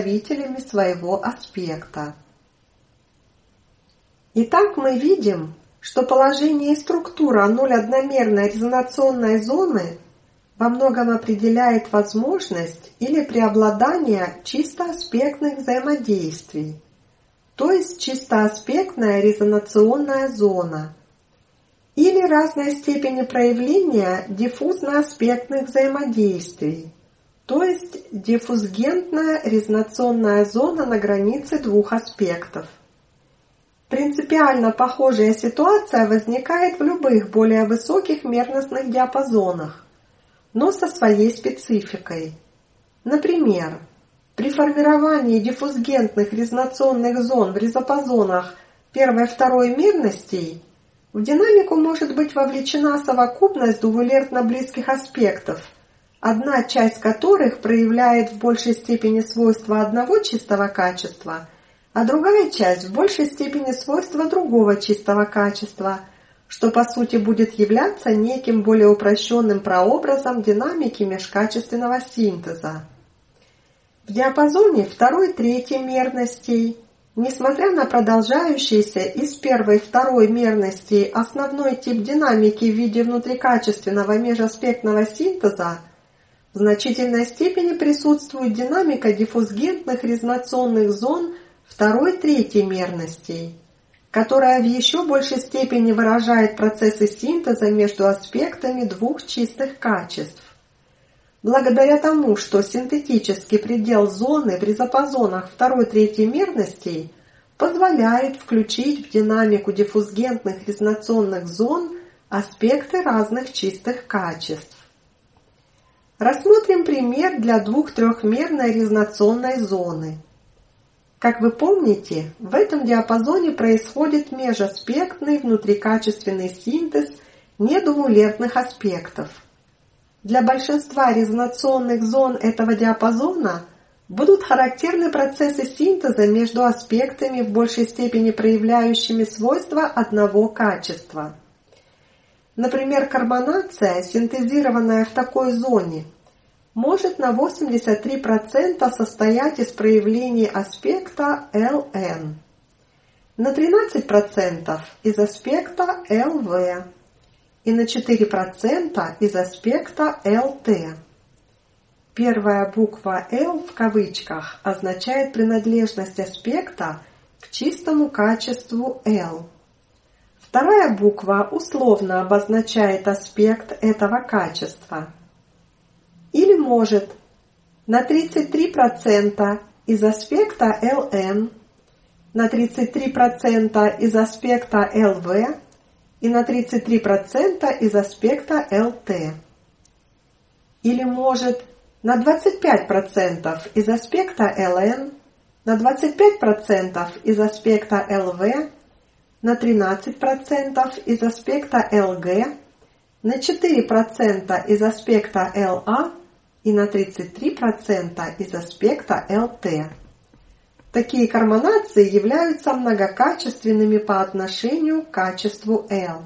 представителями своего аспекта. Итак, мы видим, что положение и структура нуль-одномерной резонационной зоны во многом определяет возможность или преобладание чисто аспектных взаимодействий, то есть чистоаспектная резонационная зона, или разной степени проявления диффузно-аспектных взаимодействий, то есть диффузгентная резонационная зона на границе двух аспектов. Принципиально похожая ситуация возникает в любых более высоких мерностных диапазонах, но со своей спецификой. Например, при формировании диффузгентных резонационных зон в резопозонах первой-второй мерностей в динамику может быть вовлечена совокупность двувалентно близких аспектов, одна часть которых проявляет в большей степени свойства одного чистого качества, а другая часть в большей степени свойства другого чистого качества, что по сути будет являться неким более упрощенным прообразом динамики межкачественного синтеза. В диапазоне второй-третьей мерностей, несмотря на продолжающийся из первой-второй мерностей основной тип динамики в виде внутрикачественного межаспектного синтеза, в значительной степени присутствует динамика диффузгентных резонационных зон второй-третьей мерностей, которая в еще большей степени выражает процессы синтеза между аспектами двух чистых качеств. Благодаря тому, что синтетический предел зоны в резопозонах второй-третьей мерностей позволяет включить в динамику диффузгентных резонационных зон аспекты разных чистых качеств. Рассмотрим пример для двух-трехмерной резонационной зоны. Как вы помните, в этом диапазоне происходит межаспектный внутрикачественный синтез недвувалентных аспектов. Для большинства резонационных зон этого диапазона будут характерны процессы синтеза между аспектами в большей степени проявляющими свойства одного качества. Например, карбонация, синтезированная в такой зоне, может на восемьдесят три процента состоять из проявлений аспекта эл эн, на тринадцать процентов из аспекта эл ви и на четыре процента из аспекта эл ти. Первая буква «L» в кавычках означает принадлежность аспекта к чистому качеству L. Вторая буква условно обозначает аспект этого качества. Или может на тридцать три процента из аспекта эл эн, на тридцать три процента из аспекта эл ви и на тридцать три процента из аспекта эл ти. Или может на двадцать пять процентов из аспекта эл эн, на двадцать пять процентов из аспекта эл ви, на тринадцать процентов из аспекта эл джи, на четыре процента из аспекта эл эй и на тридцать три процента из аспекта эл ти. Такие карбонации являются многокачественными по отношению к качеству L.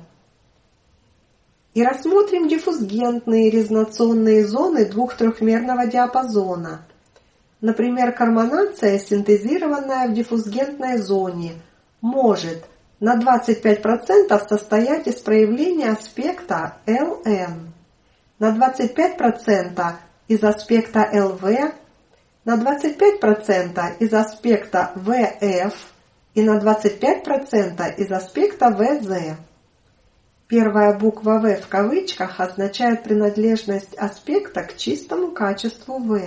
И рассмотрим диффузгентные резонационные зоны двух-трехмерного диапазона. Например, карбонация, синтезированная в диффузгентной зоне, может на двадцать пять процентов состоять из проявления аспекта эл эн, на двадцать пять процентов из аспекта эл ви, на двадцать пять процентов из аспекта ви эф и на двадцать пять процентов из аспекта ви зет. Первая буква «В» в кавычках означает принадлежность аспекта к чистому качеству V.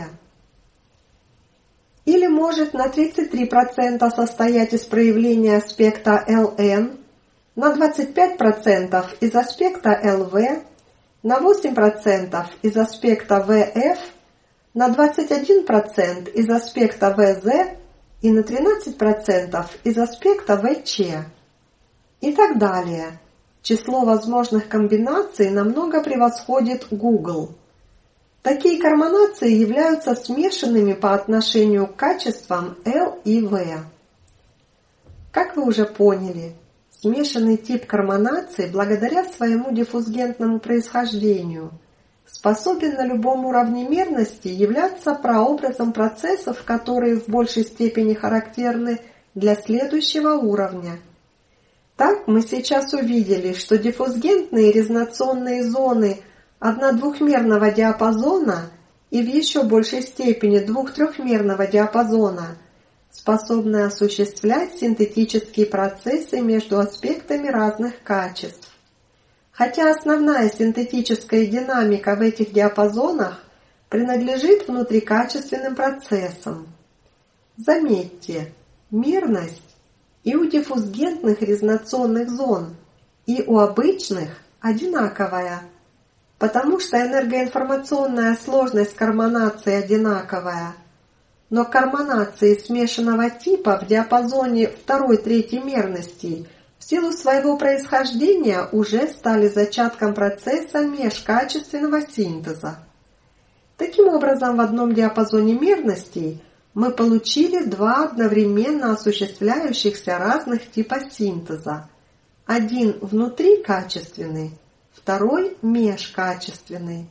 Или может на тридцать три процента состоять из проявления аспекта эл эн, на двадцать пять процентов из аспекта эл ви, на восемь процентов из аспекта ви эф, на двадцать один процент из аспекта ви зет и на тринадцать процентов из аспекта ви че. И так далее. Число возможных комбинаций намного превосходит Google. Такие карбонации являются смешанными по отношению к качествам L и V. Как вы уже поняли, смешанный тип карбонации благодаря своему диффузгентному происхождению способен на любом уровне мерности являться прообразом процессов, которые в большей степени характерны для следующего уровня. Так мы сейчас увидели, что диффузгентные резонационные зоны одно-двухмерного диапазона и в еще большей степени двух-трехмерного диапазона способны осуществлять синтетические процессы между аспектами разных качеств. Хотя основная синтетическая динамика в этих диапазонах принадлежит внутрикачественным процессам. Заметьте, мерность и у диффузгентных резонационных зон, и у обычных одинаковая, потому что энергоинформационная сложность карбонации одинаковая, но карбонации смешанного типа в диапазоне второй-третьей мерности в силу своего происхождения уже стали зачатком процесса межкачественного синтеза. Таким образом, в одном диапазоне мерностей мы получили два одновременно осуществляющихся разных типа синтеза. Один внутрикачественный, второй межкачественный.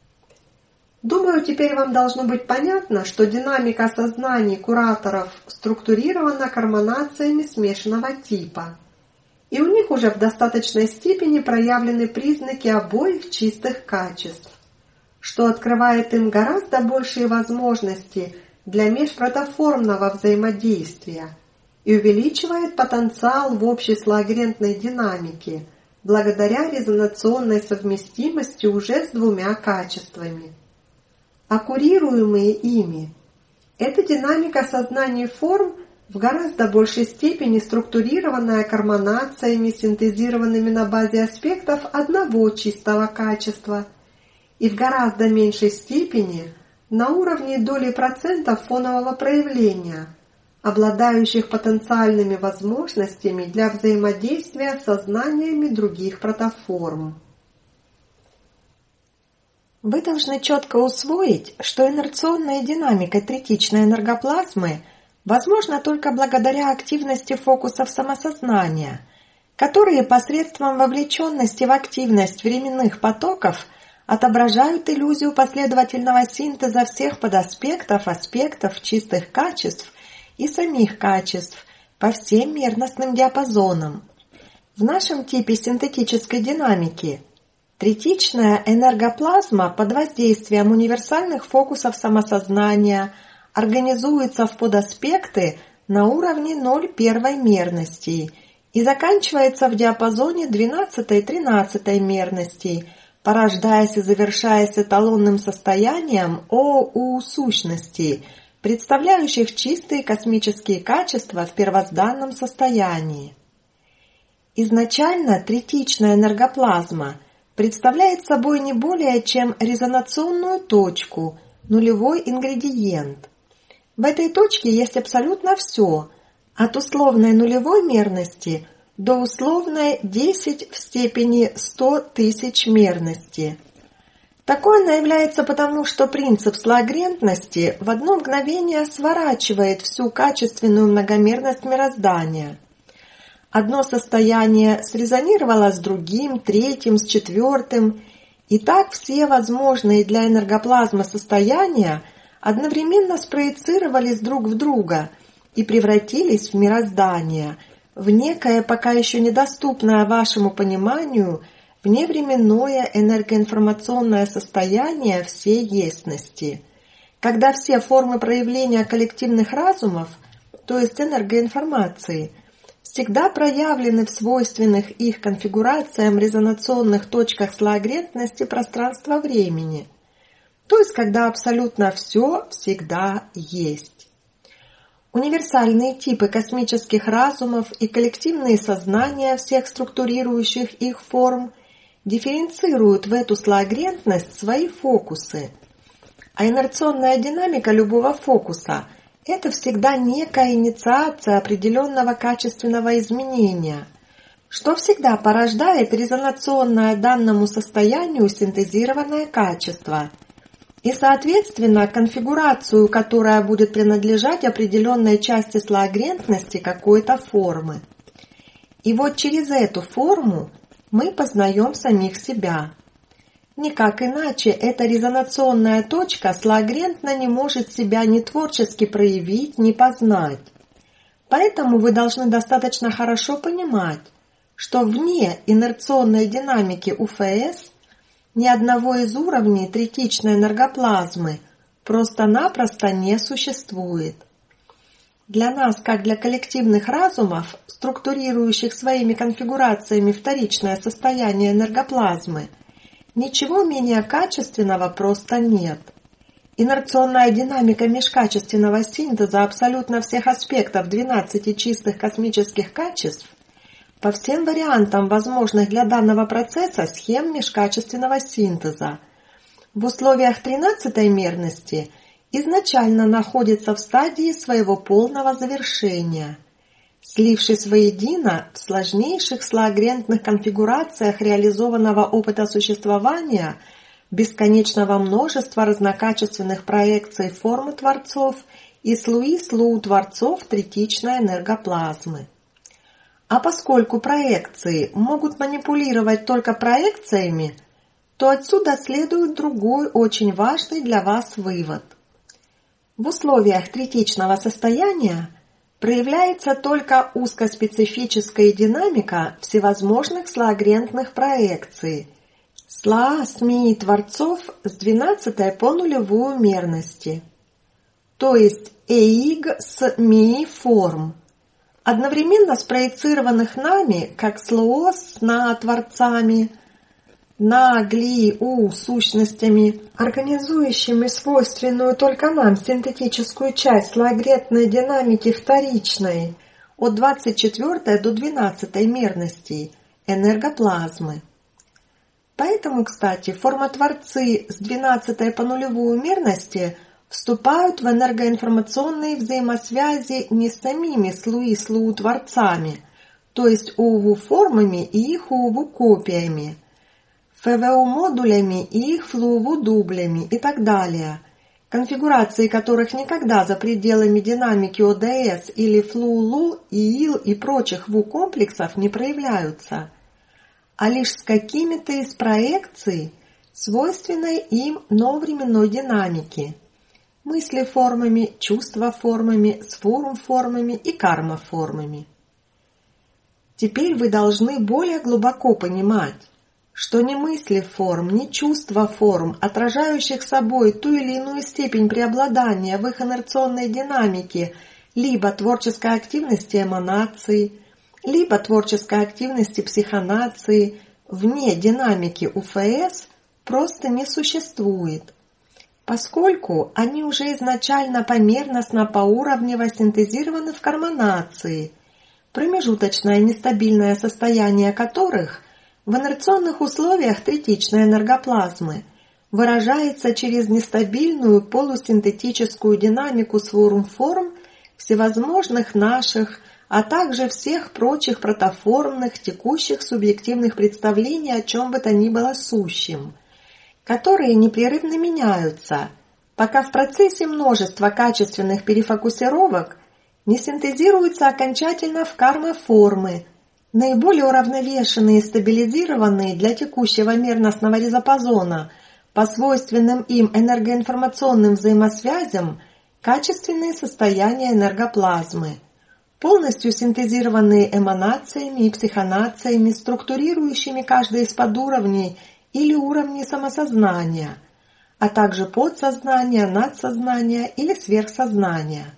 Думаю, теперь вам должно быть понятно, что динамика сознаний кураторов структурирована карбонациями смешанного типа, и у них уже в достаточной степени проявлены признаки обоих чистых качеств, что открывает им гораздо большие возможности для межпротоформного взаимодействия и увеличивает потенциал в общей слоагрентной динамике благодаря резонационной совместимости уже с двумя качествами. А курируемые ими – это динамика сознаний форм в гораздо большей степени структурированная карбонациями, синтезированными на базе аспектов одного чистого качества, и в гораздо меньшей степени на уровне доли процентов фонового проявления, обладающих потенциальными возможностями для взаимодействия с сознаниями других протоформ. Вы должны четко усвоить, что инерционная динамика третичной энергоплазмы возможна только благодаря активности фокусов самосознания, которые посредством вовлеченности в активность временных потоков отображают иллюзию последовательного синтеза всех подаспектов, аспектов, чистых качеств и самих качеств по всем мерностным диапазонам. В нашем типе синтетической динамики третичная энергоплазма под воздействием универсальных фокусов самосознания организуется в подаспекты на уровне ноль первой мерности и заканчивается в диапазоне двенадцатой-тринадцатой мерностей, порождаясь и завершаясь эталонным состоянием ОУ сущностей, представляющих чистые космические качества в первозданном состоянии. Изначально третичная энергоплазма представляет собой не более чем резонационную точку, нулевой ингредиент. В этой точке есть абсолютно все, от условной нулевой мерности до условной десять в степени сто тысяч мерности. Такой она является потому, что принцип слоагрентности в одно мгновение сворачивает всю качественную многомерность мироздания. Одно состояние срезонировало с другим, третьим, с четвертым, и так все возможные для энергоплазмы состояния одновременно спроецировались друг в друга и превратились в мироздание, в некое пока еще недоступное вашему пониманию вневременное энергоинформационное состояние всей естности, когда все формы проявления коллективных разумов, то есть энергоинформации, всегда проявлены в свойственных их конфигурациям резонационных точках слоагрентности пространства-времени, то есть когда абсолютно все всегда есть. Универсальные типы космических разумов и коллективные сознания всех структурирующих их форм дифференцируют в эту слоагрентность свои фокусы, а инерционная динамика любого фокуса – это всегда некая инициация определенного качественного изменения, что всегда порождает резонационное данному состоянию синтезированное качество и, соответственно, конфигурацию, которая будет принадлежать определенной части слоагрентности какой-то формы. И вот через эту форму мы познаем самих себя. Никак иначе эта резонационная точка слоагрентно не может себя ни творчески проявить, ни познать. Поэтому вы должны достаточно хорошо понимать, что вне инерционной динамики УФС ни одного из уровней третичной энергоплазмы просто-напросто не существует. Для нас, как для коллективных разумов, структурирующих своими конфигурациями вторичное состояние энергоплазмы, ничего менее качественного просто нет. Инерционная динамика межкачественного синтеза абсолютно всех аспектов двенадцати чистых космических качеств по всем вариантам возможных для данного процесса схем межкачественного синтеза в условиях тринадцатой мерности изначально находится в стадии своего полного завершения, слившись воедино в сложнейших слоагентных конфигурациях реализованного опыта существования бесконечного множества разнокачественных проекций формы творцов и слои-слоу творцов третичной энергоплазмы. А поскольку проекции могут манипулировать только проекциями, то отсюда следует другой очень важный для вас вывод. В условиях третичного состояния проявляется только узкоспецифическая динамика всевозможных слоагентных проекций, слоа СМИ творцов с двенадцатой по нулевую мерности, то есть ЭИГ с МИ форм, одновременно спроецированных нами как слоос с на творцами, на гли у сущностями, организующими свойственную только нам синтетическую часть слоагентной динамики вторичной от двадцать четвёртой до двенадцатой мерностей энергоплазмы. Поэтому, кстати, формотворцы с двенадцатой по нулевую мерности вступают в энергоинформационные взаимосвязи не с самими слои-слоу творцами, то есть ОУВ-формами и их ОУВ-копиями, ФВО-модулями и их флуову-дублями и так далее, конфигурации которых никогда за пределами динамики ОДС или флу-лу, ИИЛ и прочих ВУ-комплексов не проявляются, а лишь с какими-то из проекций, свойственной им нововременной динамики, мысли формами, чувства формами, сфорум формами и карма формами. Теперь вы должны более глубоко понимать, что ни мысли форм, ни чувства форм, отражающих собой ту или иную степень преобладания в их инерционной динамике либо творческой активности эманации, либо творческой активности психонации вне динамики УФС просто не существует, поскольку они уже изначально померностно-поуровнево синтезированы в карманации, промежуточное нестабильное состояние которых в инерционных условиях третичной энергоплазмы выражается через нестабильную полусинтетическую динамику сворум-форм всевозможных наших, а также всех прочих протоформных текущих субъективных представлений о чем бы то ни было сущем, которые непрерывно меняются, пока в процессе множества качественных перефокусировок не синтезируются окончательно в карма-формы, наиболее уравновешенные и стабилизированные для текущего мерностного диапазона по свойственным им энергоинформационным взаимосвязям качественные состояния энергоплазмы, полностью синтезированные эманациями и психонациями, структурирующими каждый из подуровней или уровней самосознания, а также подсознания, надсознания или сверхсознания.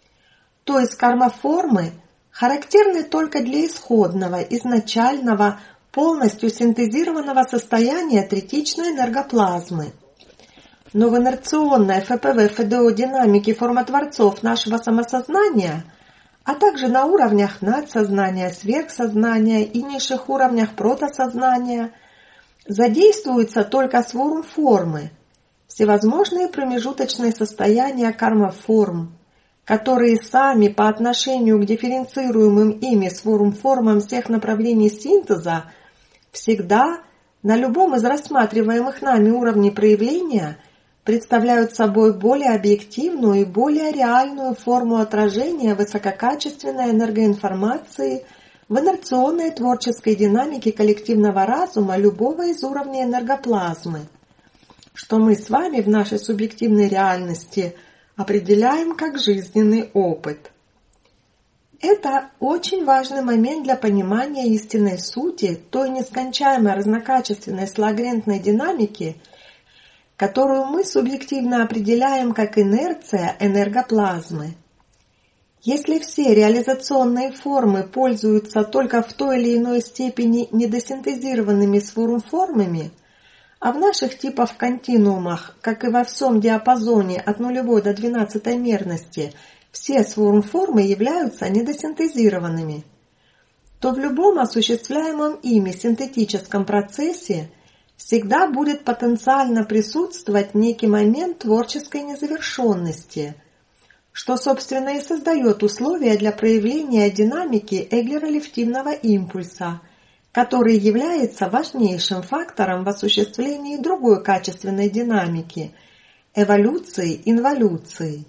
То есть кармоформы характерны только для исходного, изначального, полностью синтезированного состояния третичной энергоплазмы. Но в инерционной ФПВ-ФДО динамике формотворцов нашего самосознания, а также на уровнях надсознания, сверхсознания и низших уровнях протосознания задействуются только сворум формы, всевозможные промежуточные состояния кармоформ, которые сами по отношению к дифференцируемым ими сворум-формам всех направлений синтеза всегда на любом из рассматриваемых нами уровней проявления представляют собой более объективную и более реальную форму отражения высококачественной энергоинформации в инерционной творческой динамике коллективного разума любого из уровней энергоплазмы, что мы с вами в нашей субъективной реальности определяем как жизненный опыт. Это очень важный момент для понимания истинной сути той нескончаемой разнокачественной слоагентной динамики, которую мы субъективно определяем как инерция энергоплазмы. Если все реализационные формы пользуются только в той или иной степени недосинтезированными сформ-формами, а в наших типах континуумах, как и во всем диапазоне от нулевой до двенадцатой мерности, все сформ-формы являются недосинтезированными, то в любом осуществляемом ими синтетическом процессе всегда будет потенциально присутствовать некий момент творческой незавершенности, что, собственно, и создает условия для проявления динамики Эглера-Лефтимного импульса, который является важнейшим фактором в осуществлении другой качественной динамики – эволюции-инволюции.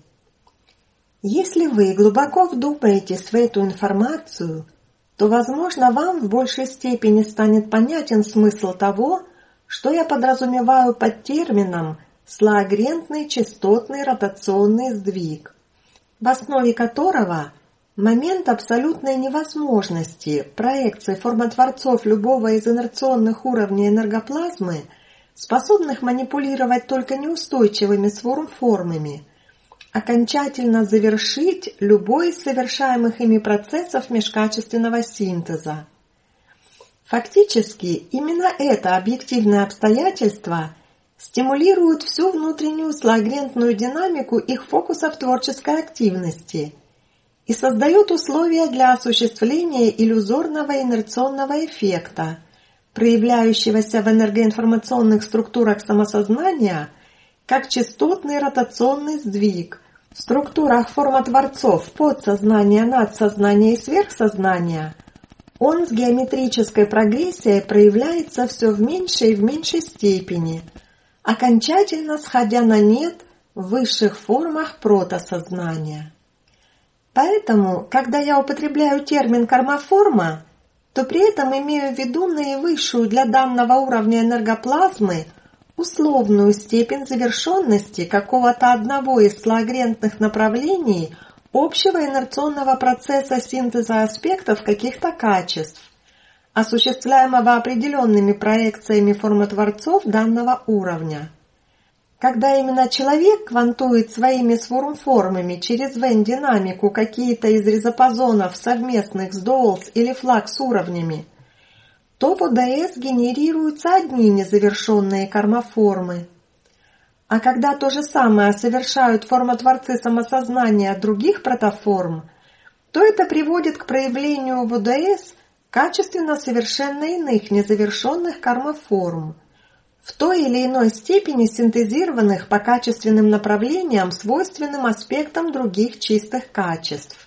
Если вы глубоко вдумаетесь в эту информацию, то, возможно, вам в большей степени станет понятен смысл того, что я подразумеваю под термином слоагентный частотный ротационный сдвиг, в основе которого момент абсолютной невозможности проекции формотворцов любого из инерционных уровней энергоплазмы, способных манипулировать только неустойчивыми сформ-формами, окончательно завершить любой из совершаемых ими процессов межкачественного синтеза. Фактически, именно это объективное обстоятельство стимулирует всю внутреннюю слоагентную динамику их фокусов творческой активности и создает условия для осуществления иллюзорного инерционного эффекта, проявляющегося в энергоинформационных структурах самосознания как частотный ротационный сдвиг, в структурах формотворцов подсознания, надсознания и сверхсознания он с геометрической прогрессией проявляется все в меньшей и в меньшей степени, окончательно сходя на нет в высших формах протосознания. Поэтому, когда я употребляю термин «кармоформа», то при этом имею в виду наивысшую для данного уровня энергоплазмы условную степень завершенности какого-то одного из слоагентных направлений общего инерционного процесса синтеза аспектов каких-то качеств, осуществляемого определенными проекциями формотворцов данного уровня. Когда именно человек квантует своими сформ-формами через Вен-динамику какие-то из резопозонов совместных с Доулс или Флакс уровнями, то в ОДС генерируются одни незавершенные кармоформы. А когда то же самое совершают формотворцы самосознания других протоформ, то это приводит к проявлению в ОДС качественно совершенно иных незавершенных кармоформ, в той или иной степени синтезированных по качественным направлениям, свойственным аспектам других чистых качеств.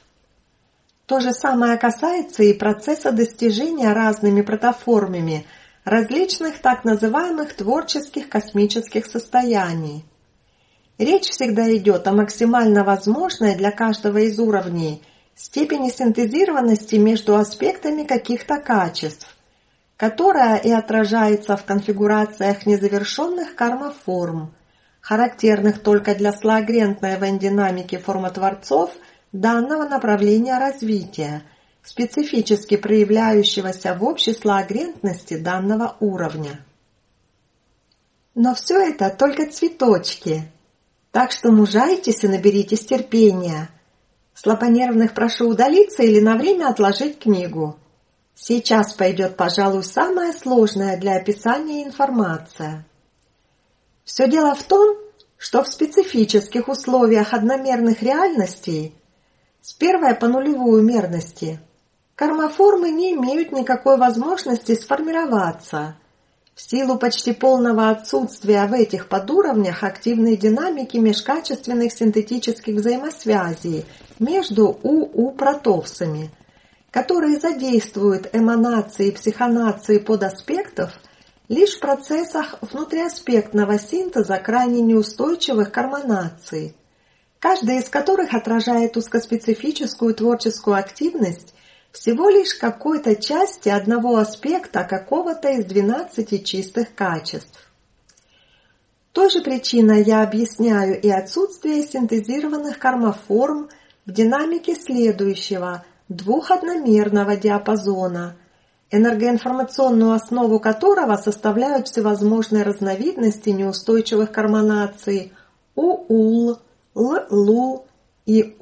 То же самое касается и процесса достижения разными протоформами различных так называемых творческих космических состояний. Речь всегда идет о максимально возможной для каждого из уровней степени синтезированности между аспектами каких-то качеств, которая и отражается в конфигурациях незавершенных кармоформ, характерных только для слоагентной вен-динамики формотворцов данного направления развития, специфически проявляющегося в общей слоагентности данного уровня. Но все это только цветочки, так что мужайтесь и наберитесь терпения. Слабонервных прошу удалиться или на время отложить книгу. Сейчас пойдет, пожалуй, самая сложная для описания информация. Все дело в том, что в специфических условиях одномерных реальностей с первой по нулевую мерности кармоформы не имеют никакой возможности сформироваться в силу почти полного отсутствия в этих подуровнях активной динамики межкачественных синтетических взаимосвязей между УУ-протовсами, которые задействуют эманации и психонации подаспектов лишь в процессах внутриаспектного синтеза крайне неустойчивых кармонаций, каждая из которых отражает узкоспецифическую творческую активность всего лишь какой-то части одного аспекта какого-то из двенадцати чистых качеств. Той же причиной я объясняю и отсутствие синтезированных кармоформ в динамике следующего, двуходномерного диапазона, энергоинформационную основу которого составляют всевозможные разновидности неустойчивых карманаций УУЛ, ЛЛУ и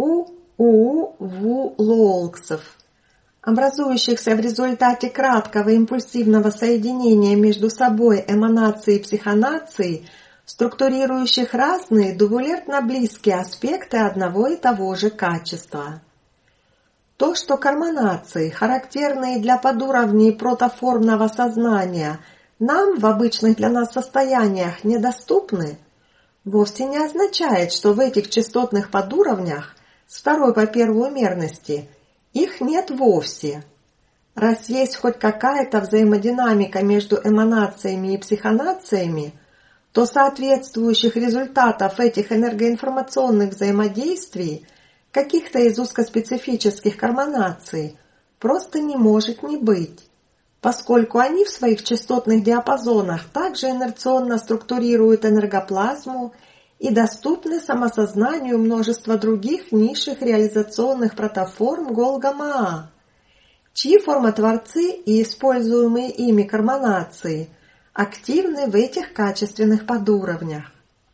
УУВУЛОЛКСов, образующихся в результате краткого импульсивного соединения между собой эманаций и психонаций, структурирующих разные дувулертно близкие аспекты одного и того же качества. То, что карманации, характерные для подуровней протоформного сознания, нам в обычных для нас состояниях недоступны, вовсе не означает, что в этих частотных подуровнях с второй по первую мерности их нет вовсе. Раз есть хоть какая-то взаимодинамика между эманациями и психонациями, то соответствующих результатов этих энергоинформационных взаимодействий, каких-то из узкоспецифических карманаций, просто не может не быть, поскольку они в своих частотных диапазонах также инерционно структурируют энергоплазму и доступны самосознанию множества других низших реализационных протоформ Голга-Маа, чьи формотворцы и используемые ими карманации активны в этих качественных подуровнях.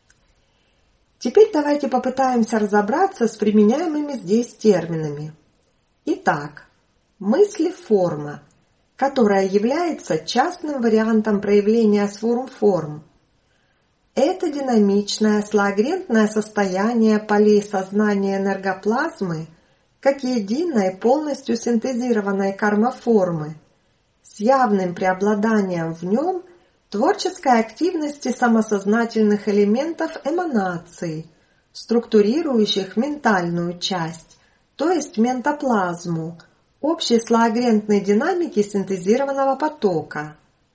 Теперь давайте попытаемся разобраться с применяемыми здесь терминами. Итак, мысли-форма, которая является частным вариантом проявления сформ-форм. Это динамичное слоагентное состояние полей сознания энергоплазмы как единой полностью синтезированной кармоформы с явным преобладанием в нем творческой активности самосознательных элементов эманаций, структурирующих ментальную часть, то есть ментоплазму, общей слоагентной динамики синтезированного потока.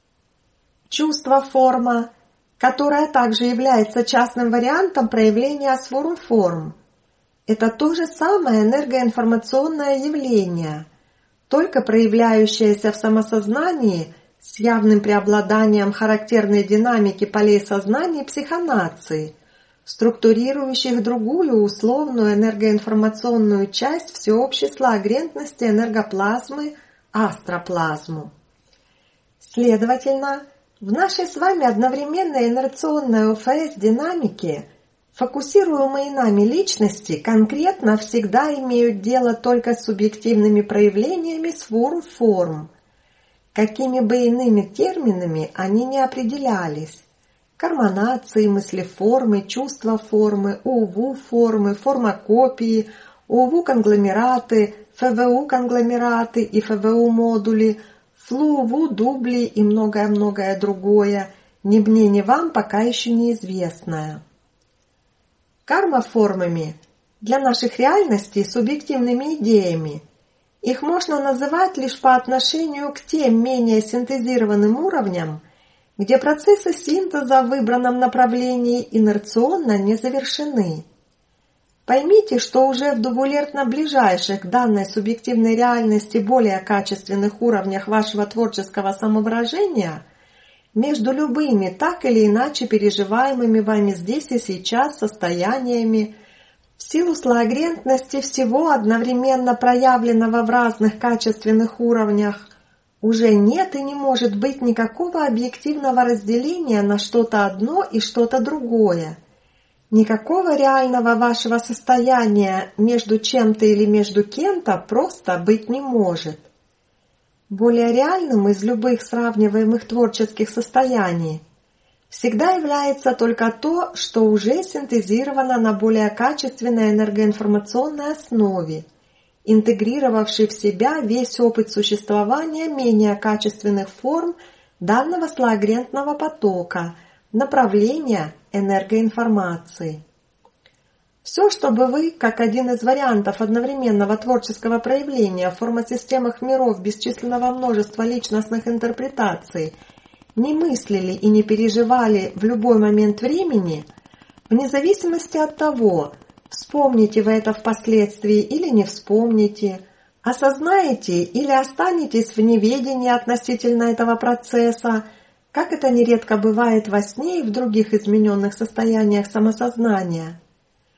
Чувство-форма, которая также является частным вариантом проявления сформ-форм, это то же самое энергоинформационное явление, только проявляющееся в самосознании с явным преобладанием характерной динамики полей сознания и психонации, структурирующих другую условную энергоинформационную часть всеобщей слоагентности энергоплазмы – астроплазму. Следовательно, в нашей с вами одновременной инерционной ОФС-динамике фокусируемые нами личности конкретно всегда имеют дело только с субъективными проявлениями сформ-форм, какими бы иными терминами они ни определялись – карманации, мыслеформы, чувства-формы, УВУ-формы, формокопии, УВУ-конгломераты, ФВУ-конгломераты и ФВУ-модули, ФЛУ-ВУ-дубли и многое-многое другое, ни мне, ни вам пока еще неизвестное. Карма-формами для наших реальностей субъективными идеями их можно называть лишь по отношению к тем менее синтезированным уровням, где процессы синтеза в выбранном направлении инерционно не завершены. Поймите, что уже в дувулертно ближайших к данной субъективной реальности более качественных уровнях вашего творческого самовыражения между любыми так или иначе переживаемыми вами здесь и сейчас состояниями в силу слоагентности всего одновременно проявленного в разных качественных уровнях уже нет и не может быть никакого объективного разделения на что-то одно и что-то другое. Никакого реального вашего состояния между чем-то или между кем-то просто быть не может. Более реальным из любых сравниваемых творческих состояний всегда является только то, что уже синтезировано на более качественной энергоинформационной основе, интегрировавший в себя весь опыт существования менее качественных форм данного слоагентного потока, направления энергоинформации. Все, чтобы вы, как один из вариантов одновременного творческого проявления в формосистемах миров бесчисленного множества личностных интерпретаций, не мыслили и не переживали в любой момент времени, вне зависимости от того, вспомните вы это впоследствии или не вспомните, осознаете или останетесь в неведении относительно этого процесса, как это нередко бывает во сне и в других измененных состояниях самосознания.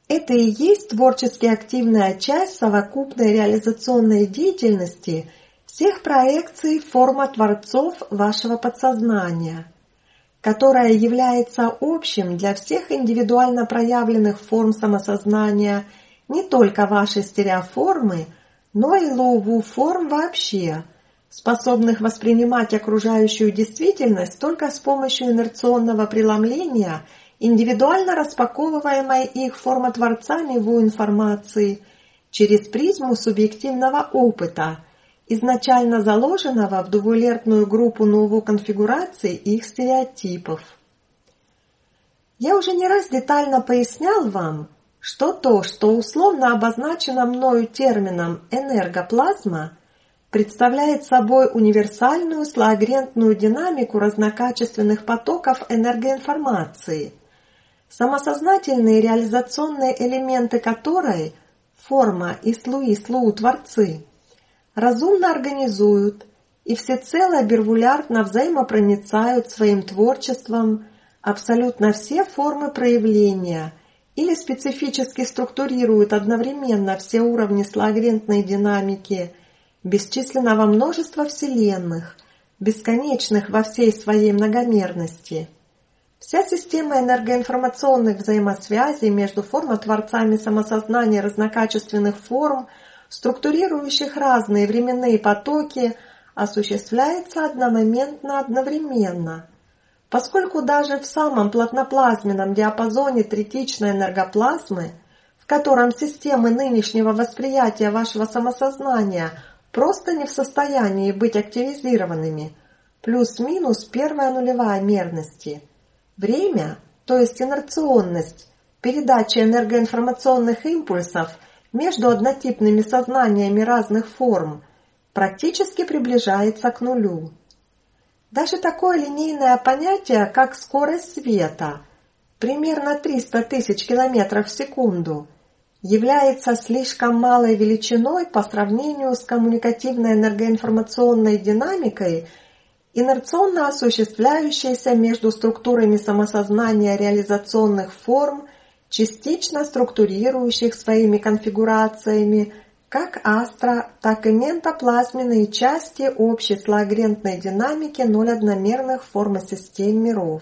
Это и есть творчески активная часть совокупной реализационной деятельности всех проекций форма творцов вашего подсознания, которая является общим для всех индивидуально проявленных форм самосознания не только вашей стереоформы, но и лоу-ву форм вообще, способных воспринимать окружающую действительность только с помощью инерционного преломления индивидуально распаковываемой их формотворцами ву-информации через призму субъективного опыта, изначально заложенного в двуэлертную группу новую конфигураций их стереотипов. Я уже не раз детально пояснял вам, что то, что условно обозначено мною термином «энергоплазма», представляет собой универсальную слоагрентную динамику разнокачественных потоков энергоинформации, самосознательные реализационные элементы которой, форма и слои слоу творцы, разумно организуют и всецело бервулярно взаимопроницают своим творчеством абсолютно все формы проявления или специфически структурируют одновременно все уровни слоагрентной динамики бесчисленного множества вселенных, бесконечных во всей своей многомерности. Вся система энергоинформационных взаимосвязей между формотворцами самосознания разнокачественных форм, структурирующих разные временные потоки, осуществляется одномоментно одновременно, поскольку даже в самом плотноплазменном диапазоне третичной энергоплазмы, в котором системы нынешнего восприятия вашего самосознания просто не в состоянии быть активизированными, плюс-минус первая нулевая мерности, время, то есть инерционность, передача энергоинформационных импульсов между однотипными сознаниями разных форм, практически приближается к нулю. Даже такое линейное понятие, как скорость света, примерно триста тысяч километров в секунду, является слишком малой величиной по сравнению с коммуникативной энергоинформационной динамикой, инерционно осуществляющейся между структурами самосознания реализационных форм, частично структурирующих своими конфигурациями как астро, так и ментоплазменные части общей слоагрентной динамики ноль-одномерных формосистем миров.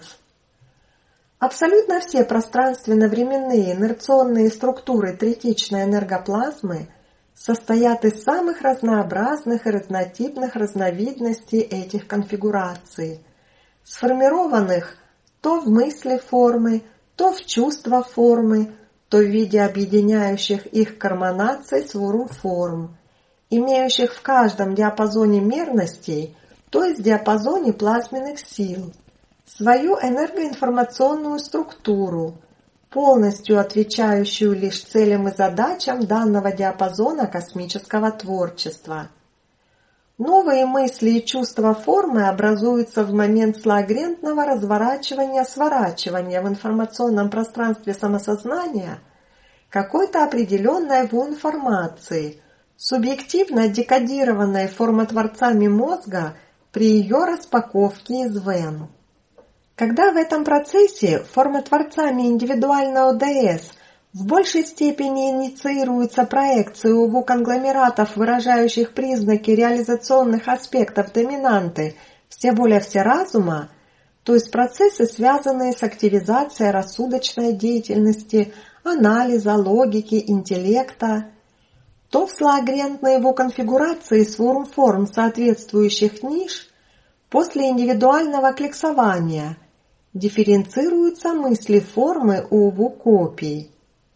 Абсолютно все пространственно-временные инерционные структуры третичной энергоплазмы состоят из самых разнообразных и разнотипных разновидностей этих конфигураций, сформированных то в мысли формы, то в чувства формы, то в виде объединяющих их карманаций свору форм, имеющих в каждом диапазоне мерностей, то есть диапазоне плазменных сил, свою энергоинформационную структуру, полностью отвечающую лишь целям и задачам данного диапазона космического творчества. Новые мысли и чувства формы образуются в момент слоагрентного разворачивания-сворачивания в информационном пространстве самосознания какой-то определенной ву-информации, субъективно декодированной формотворцами мозга при ее распаковке из ВЭН. Когда в этом процессе формотворцами индивидуального ОДС в большей степени инициируется проекция УВУ-конгломератов, выражающих признаки реализационных аспектов доминанты все воля все разума, то есть процессы, связанные с активизацией рассудочной деятельности, анализа, логики, интеллекта, то в слоагрентной его конфигурации сворум-форм соответствующих ниш после индивидуального клексования дифференцируются мысли формы УВУ-копий.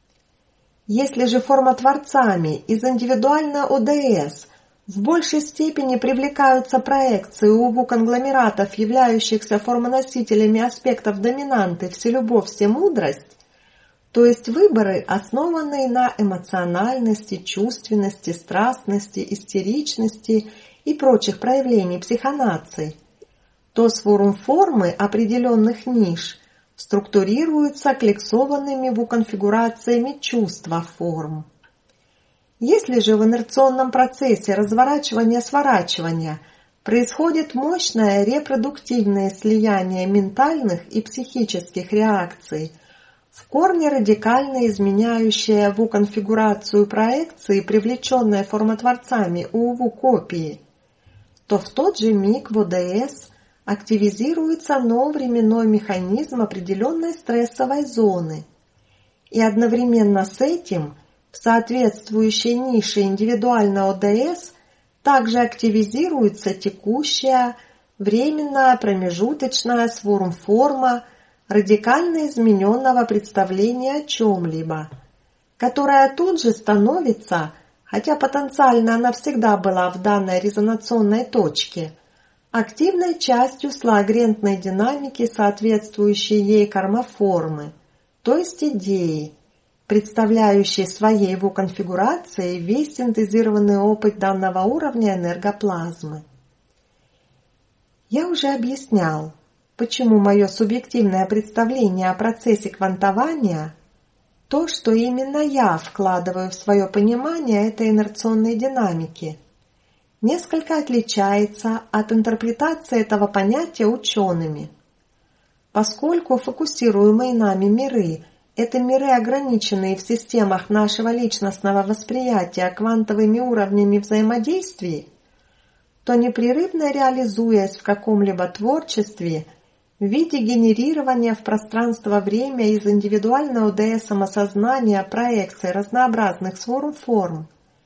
Если же формотворцами из индивидуальной ОДС в большей степени привлекаются проекции УВУ-конгломератов, являющихся формоносителями аспектов доминанты «Вселюбовь, всемудрость», то есть выборы, основанные на эмоциональности, чувственности, страстности, истеричности и прочих проявлений психонаций, то сворум-формы определенных ниш структурируются клексованными ву-конфигурациями чувства форм. Если же в инерционном процессе разворачивания-сворачивания происходит мощное репродуктивное слияние ментальных и психических реакций, в корне радикально изменяющая ВУ-конфигурацию проекции, привлеченная формотворцами УВУ-копии, то в тот же миг в ОДС активизируется нововременной механизм определенной стрессовой зоны, и одновременно с этим в соответствующей нише индивидуального ОДС также активизируется текущая, временная, промежуточная сворм-форма радикально измененного представления о чем-либо, которая тут же становится, хотя потенциально она всегда была в данной резонационной точке, активной частью слоагрентной динамики соответствующей ей кармоформы, то есть идеи, представляющей своей его конфигурацией весь синтезированный опыт данного уровня энергоплазмы. Я уже объяснял, почему мое субъективное представление о процессе квантования, то, что именно я вкладываю в свое понимание этой инерционной динамики, несколько отличается от интерпретации этого понятия учеными. Поскольку фокусируемые нами миры – это миры, ограниченные в системах нашего личностного восприятия квантовыми уровнями взаимодействий, то непрерывно реализуясь в каком-либо творчестве в виде генерирования в пространство-время из индивидуального ОДС самосознания проекции разнообразных сворм-форм,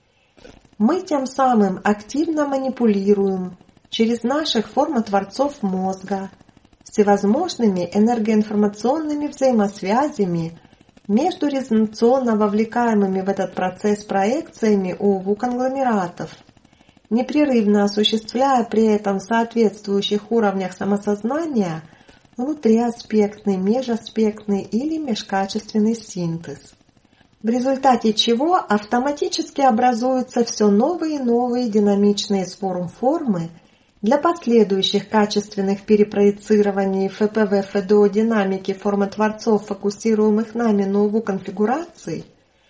мы тем самым активно манипулируем через наших формотворцов мозга всевозможными энергоинформационными взаимосвязями между резонационно вовлекаемыми в этот процесс проекциями УВУ-конгломератов, непрерывно осуществляя при этом в соответствующих уровнях самосознания внутриаспектный, межаспектный или межкачественный синтез, в результате чего автоматически образуются все новые и новые динамичные сворм-формы для последующих качественных перепроецирований ФПВ-ФДО динамики формотворцов, фокусируемых нами на УВУ-конфигурации,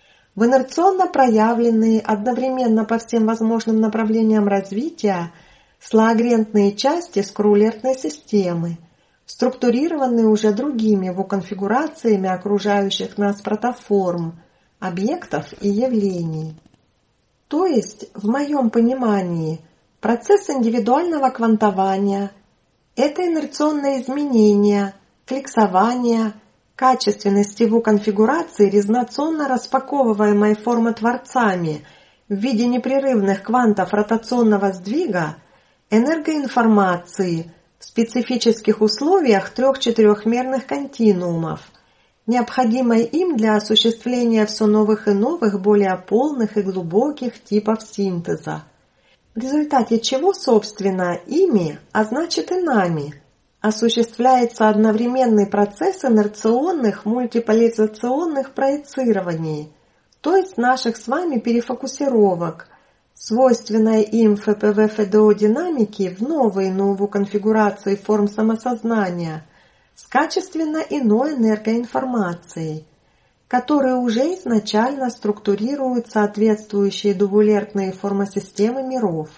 в инерционно проявленные одновременно по всем возможным направлениям развития слоагрентные части скрулертной системы, структурированные уже другими ВУ-конфигурациями окружающих нас протоформ, объектов и явлений. То есть, в моем понимании, процесс индивидуального квантования – это инерционное изменение, флексование, качественности ВУ-конфигурации, резонационно распаковываемой формотворцами в виде непрерывных квантов ротационного сдвига, энергоинформации в специфических условиях трех-четырехмерных континуумов, необходимой им для осуществления все новых и новых, более полных и глубоких типов синтеза, в результате чего, собственно, ими, а значит и нами, осуществляется одновременный процесс инерционных мультиполяризационных проецирований, то есть наших с вами перефокусировок, свойственной им ФПВ-ФДО динамики в новые новую конфигурации форм самосознания с качественно иной энергоинформацией, которые уже изначально структурируют соответствующие дувулертные формосистемы миров.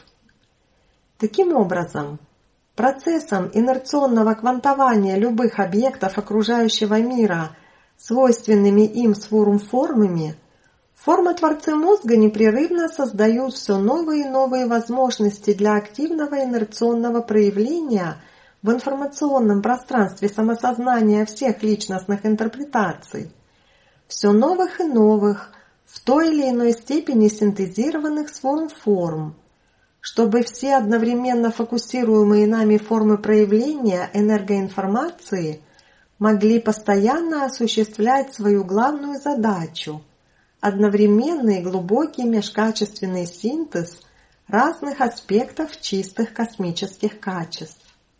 Таким образом, процессом инерционного квантования любых объектов окружающего мира свойственными им сворм-формами формотворцы мозга непрерывно создают все новые и новые возможности для активного инерционного проявления в информационном пространстве самосознания всех личностных интерпретаций, все новых и новых, в той или иной степени синтезированных сворм-форм, чтобы все одновременно фокусируемые нами формы проявления энергоинформации могли постоянно осуществлять свою главную задачу – одновременный глубокий межкачественный синтез разных аспектов чистых космических качеств.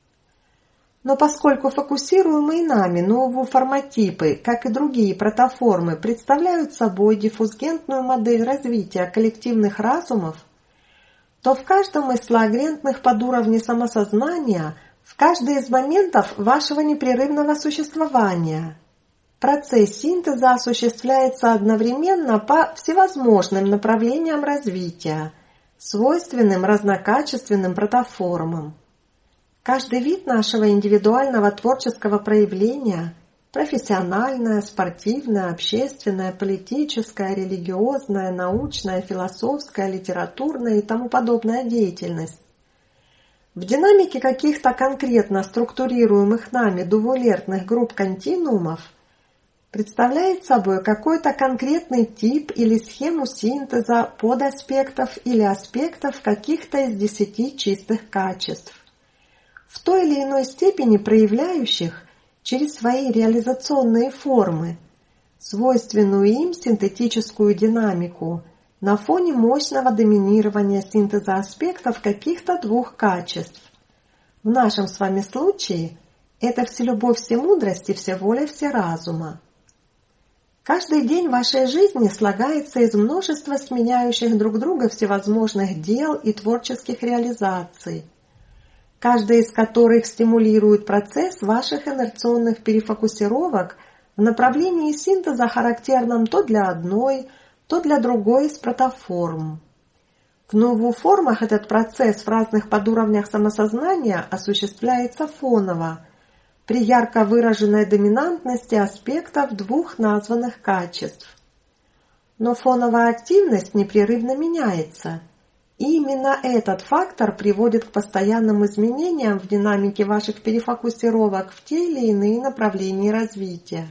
Но поскольку фокусируемые нами новые форматипы, как и другие протоформы, представляют собой диффузгентную модель развития коллективных разумов, то в каждом из слоагрентных подуровней самосознания, в каждый из моментов вашего непрерывного существования, процесс синтеза осуществляется одновременно по всевозможным направлениям развития, свойственным разнокачественным протоформам. Каждый вид нашего индивидуального творческого проявления профессиональная, спортивная, общественная, политическая, религиозная, научная, философская, литературная и тому подобная деятельность. В динамике каких-то конкретно структурируемых нами двуэлертных групп континуумов представляет собой какой-то конкретный тип или схему синтеза подаспектов или аспектов каких-то из десяти чистых качеств, в той или иной степени проявляющих через свои реализационные формы свойственную им синтетическую динамику на фоне мощного доминирования синтеза аспектов каких-то двух качеств. В нашем с вами случае это вселюбовь, всемудрость и всеволя, всеразума. Каждый день вашей жизни слагается из множества сменяющих друг друга всевозможных дел и творческих реализаций, каждая из которых стимулирует процесс ваших инерционных перефокусировок в направлении синтеза, характерном то для одной, то для другой из протоформ. В новоформах этот процесс в разных подуровнях самосознания осуществляется фоново, при ярко выраженной доминантности аспектов двух названных качеств. Но фоновая активность непрерывно меняется, и именно этот фактор приводит к постоянным изменениям в динамике ваших перефокусировок в те или иные направления развития.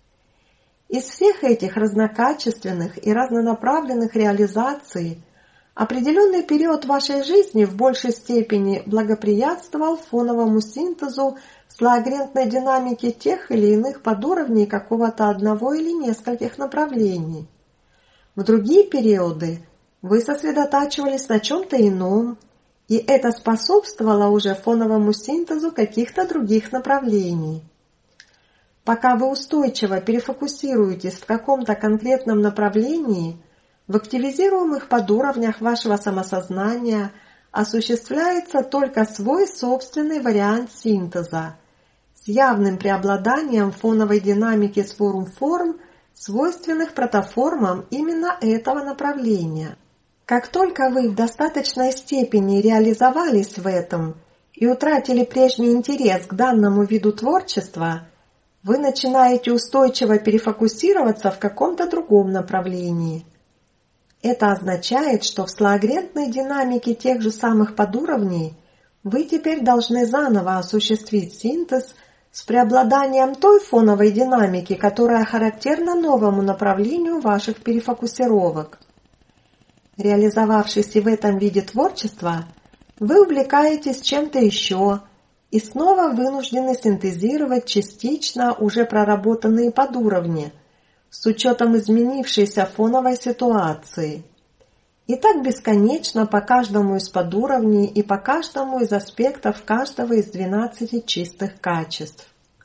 Из всех этих разнокачественных и разнонаправленных реализаций определенный период вашей жизни в большей степени благоприятствовал фоновому синтезу слоагентной динамики тех или иных подуровней какого-то одного или нескольких направлений. В другие периоды вы сосредотачивались на чем-то ином, и это способствовало уже фоновому синтезу каких-то других направлений. Пока вы устойчиво перефокусируетесь в каком-то конкретном направлении, в активизируемых подуровнях вашего самосознания осуществляется только свой собственный вариант синтеза с явным преобладанием фоновой динамики сфорум-форм, свойственных протоформам именно этого направления. Как только вы в достаточной степени реализовались в этом и утратили прежний интерес к данному виду творчества, вы начинаете устойчиво перефокусироваться в каком-то другом направлении. Это означает, что в слоагентной динамике тех же самых подуровней вы теперь должны заново осуществить синтез с преобладанием той фоновой динамики, которая характерна новому направлению ваших перефокусировок. Реализовавшись и в этом виде творчества, вы увлекаетесь чем-то еще и снова вынуждены синтезировать частично уже проработанные подуровни с учетом изменившейся фоновой ситуации. И так бесконечно по каждому из подуровней и по каждому из аспектов каждого из двенадцати чистых качеств.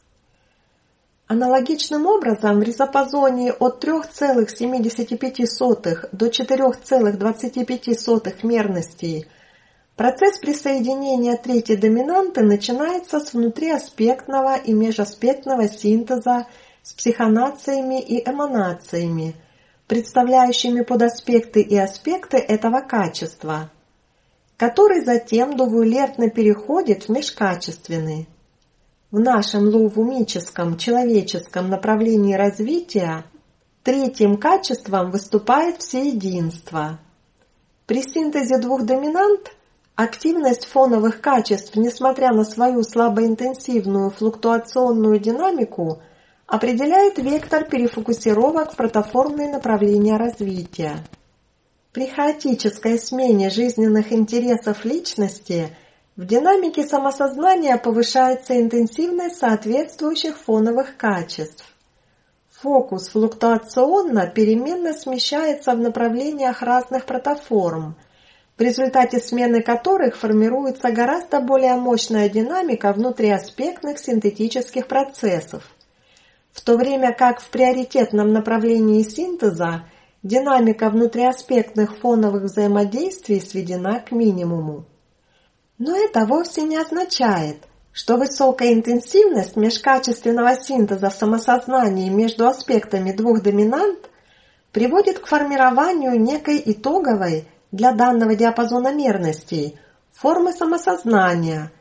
Аналогичным образом в ризопозоне от трёх целых семидесяти пяти сотых до четырёх целых двадцати пяти сотых мерностей процесс присоединения третьей доминанты начинается с внутриаспектного и межаспектного синтеза с психонациями и эманациями, представляющими подаспекты и аспекты этого качества, который затем двуэлертно переходит в межкачественный. В нашем лоувумическом человеческом направлении развития третьим качеством выступает всеединство. При синтезе двух доминант активность фоновых качеств, несмотря на свою слабоинтенсивную флуктуационную динамику, определяет вектор перефокусировок в протоформные направления развития. При хаотической смене жизненных интересов личности в динамике самосознания повышается интенсивность соответствующих фоновых качеств. Фокус флуктуационно переменно смещается в направлениях разных протоформ, в результате смены которых формируется гораздо более мощная динамика внутриаспектных синтетических процессов, в то время как в приоритетном направлении синтеза динамика внутриаспектных фоновых взаимодействий сведена к минимуму. Но это вовсе не означает, что высокая интенсивность межкачественного синтеза в самосознании между аспектами двух доминант приводит к формированию некой итоговой для данного диапазона мерностей формы самосознания, в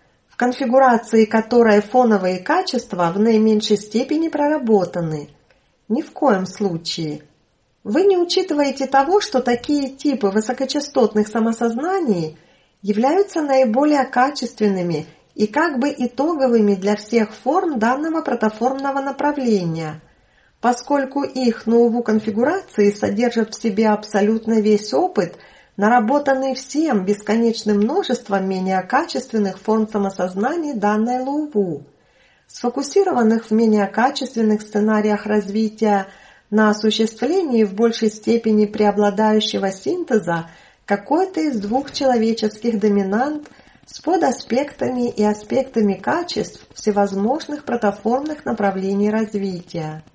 конфигурации которой фоновые качества в наименьшей степени проработаны. Ни в коем случае. Вы не учитываете того, что такие типы высокочастотных самосознаний являются наиболее качественными и как бы итоговыми для всех форм данного протоформного направления, поскольку их ноуву конфигурации содержат в себе абсолютно весь опыт, наработанный всем бесконечным множеством менее качественных форм самосознания данной ноуву, сфокусированных в менее качественных сценариях развития на осуществлении в большей степени преобладающего синтеза какой-то из двух человеческих доминант с подаспектами и аспектами качеств всевозможных протоформных направлений развития.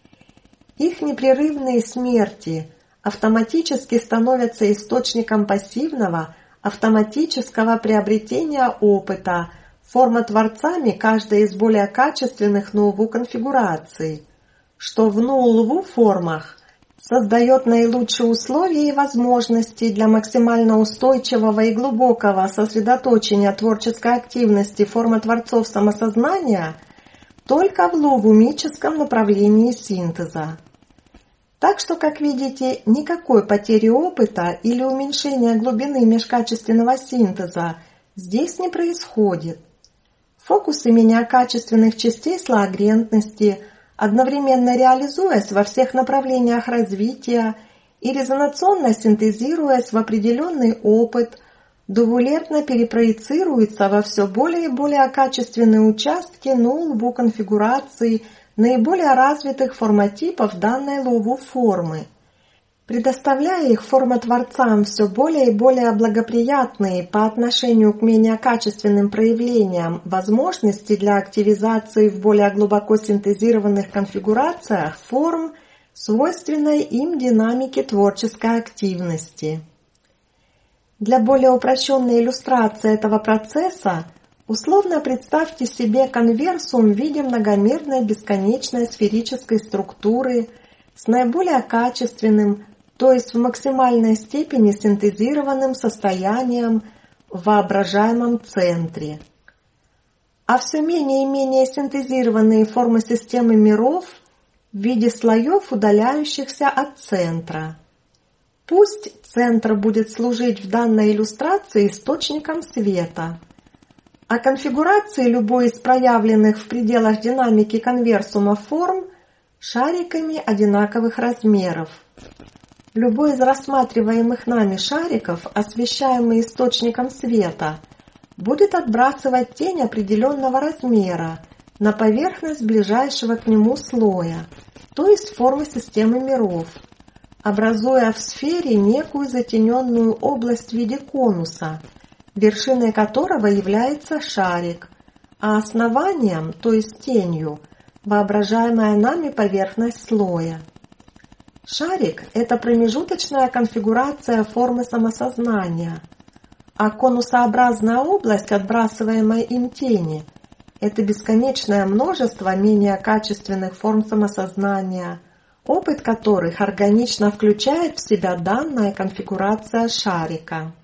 Их непрерывные смерти автоматически становятся источником пассивного, автоматического приобретения опыта, формотворцами каждой из более качественных ноуву конфигураций, что в нулву формах создает наилучшие условия и возможности для максимально устойчивого и глубокого сосредоточения творческой активности формотворцов самосознания только в лувумическом направлении синтеза. Так что, как видите, никакой потери опыта или уменьшения глубины межкачественного синтеза здесь не происходит. Фокусы менее качественных частей слагрентности, одновременно реализуясь во всех направлениях развития и резонационно синтезируясь в определенный опыт, дувулентно перепроецируются во все более и более качественные участки нулву конфигурации наиболее развитых форматипов данной луву формы, предоставляя их формотворцам все более и более благоприятные по отношению к менее качественным проявлениям возможности для активизации в более глубоко синтезированных конфигурациях форм, свойственной им динамике творческой активности. Для более упрощенной иллюстрации этого процесса условно представьте себе конверсум в виде многомерной бесконечной сферической структуры с наиболее качественным, то есть в максимальной степени синтезированным состоянием в воображаемом центре. А все менее и менее синтезированные формы системы миров в виде слоев, удаляющихся от центра. Пусть центр будет служить в данной иллюстрации источником света, а конфигурации любой из проявленных в пределах динамики конверсума форм шариками одинаковых размеров. Любой из рассматриваемых нами шариков, освещаемый источником света, будет отбрасывать тень определенного размера на поверхность ближайшего к нему слоя, то есть формы системы миров, образуя в сфере некую затененную область в виде конуса, вершиной которого является шарик, а основанием, то есть тенью, воображаемая нами поверхность слоя. Шарик – это промежуточная конфигурация формы самосознания, а конусообразная область, отбрасываемая им тени – это бесконечное множество менее качественных форм самосознания, опыт которых органично включает в себя данная конфигурация шарика.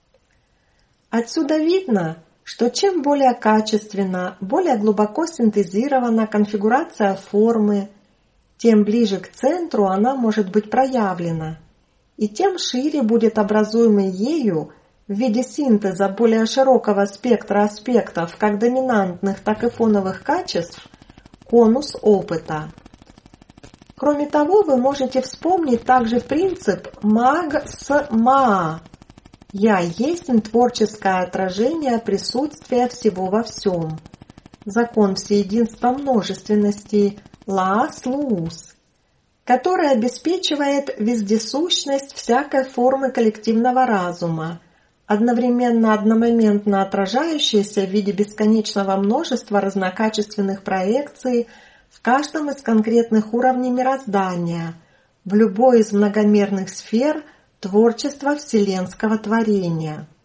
Отсюда видно, что чем более качественно, более глубоко синтезирована конфигурация формы, тем ближе к центру она может быть проявлена, и тем шире будет образуемый ею в виде синтеза более широкого спектра аспектов как доминантных, так и фоновых качеств конус опыта. Кроме того, вы можете вспомнить также принцип маг с маа. «Я есть творческое отражение присутствия всего во всем». Закон всеединства множественности Лаас Луус, который обеспечивает вездесущность всякой формы коллективного разума, одновременно одномоментно отражающейся в виде бесконечного множества разнокачественных проекций в каждом из конкретных уровней мироздания, в любой из многомерных сфер творчества вселенского творения.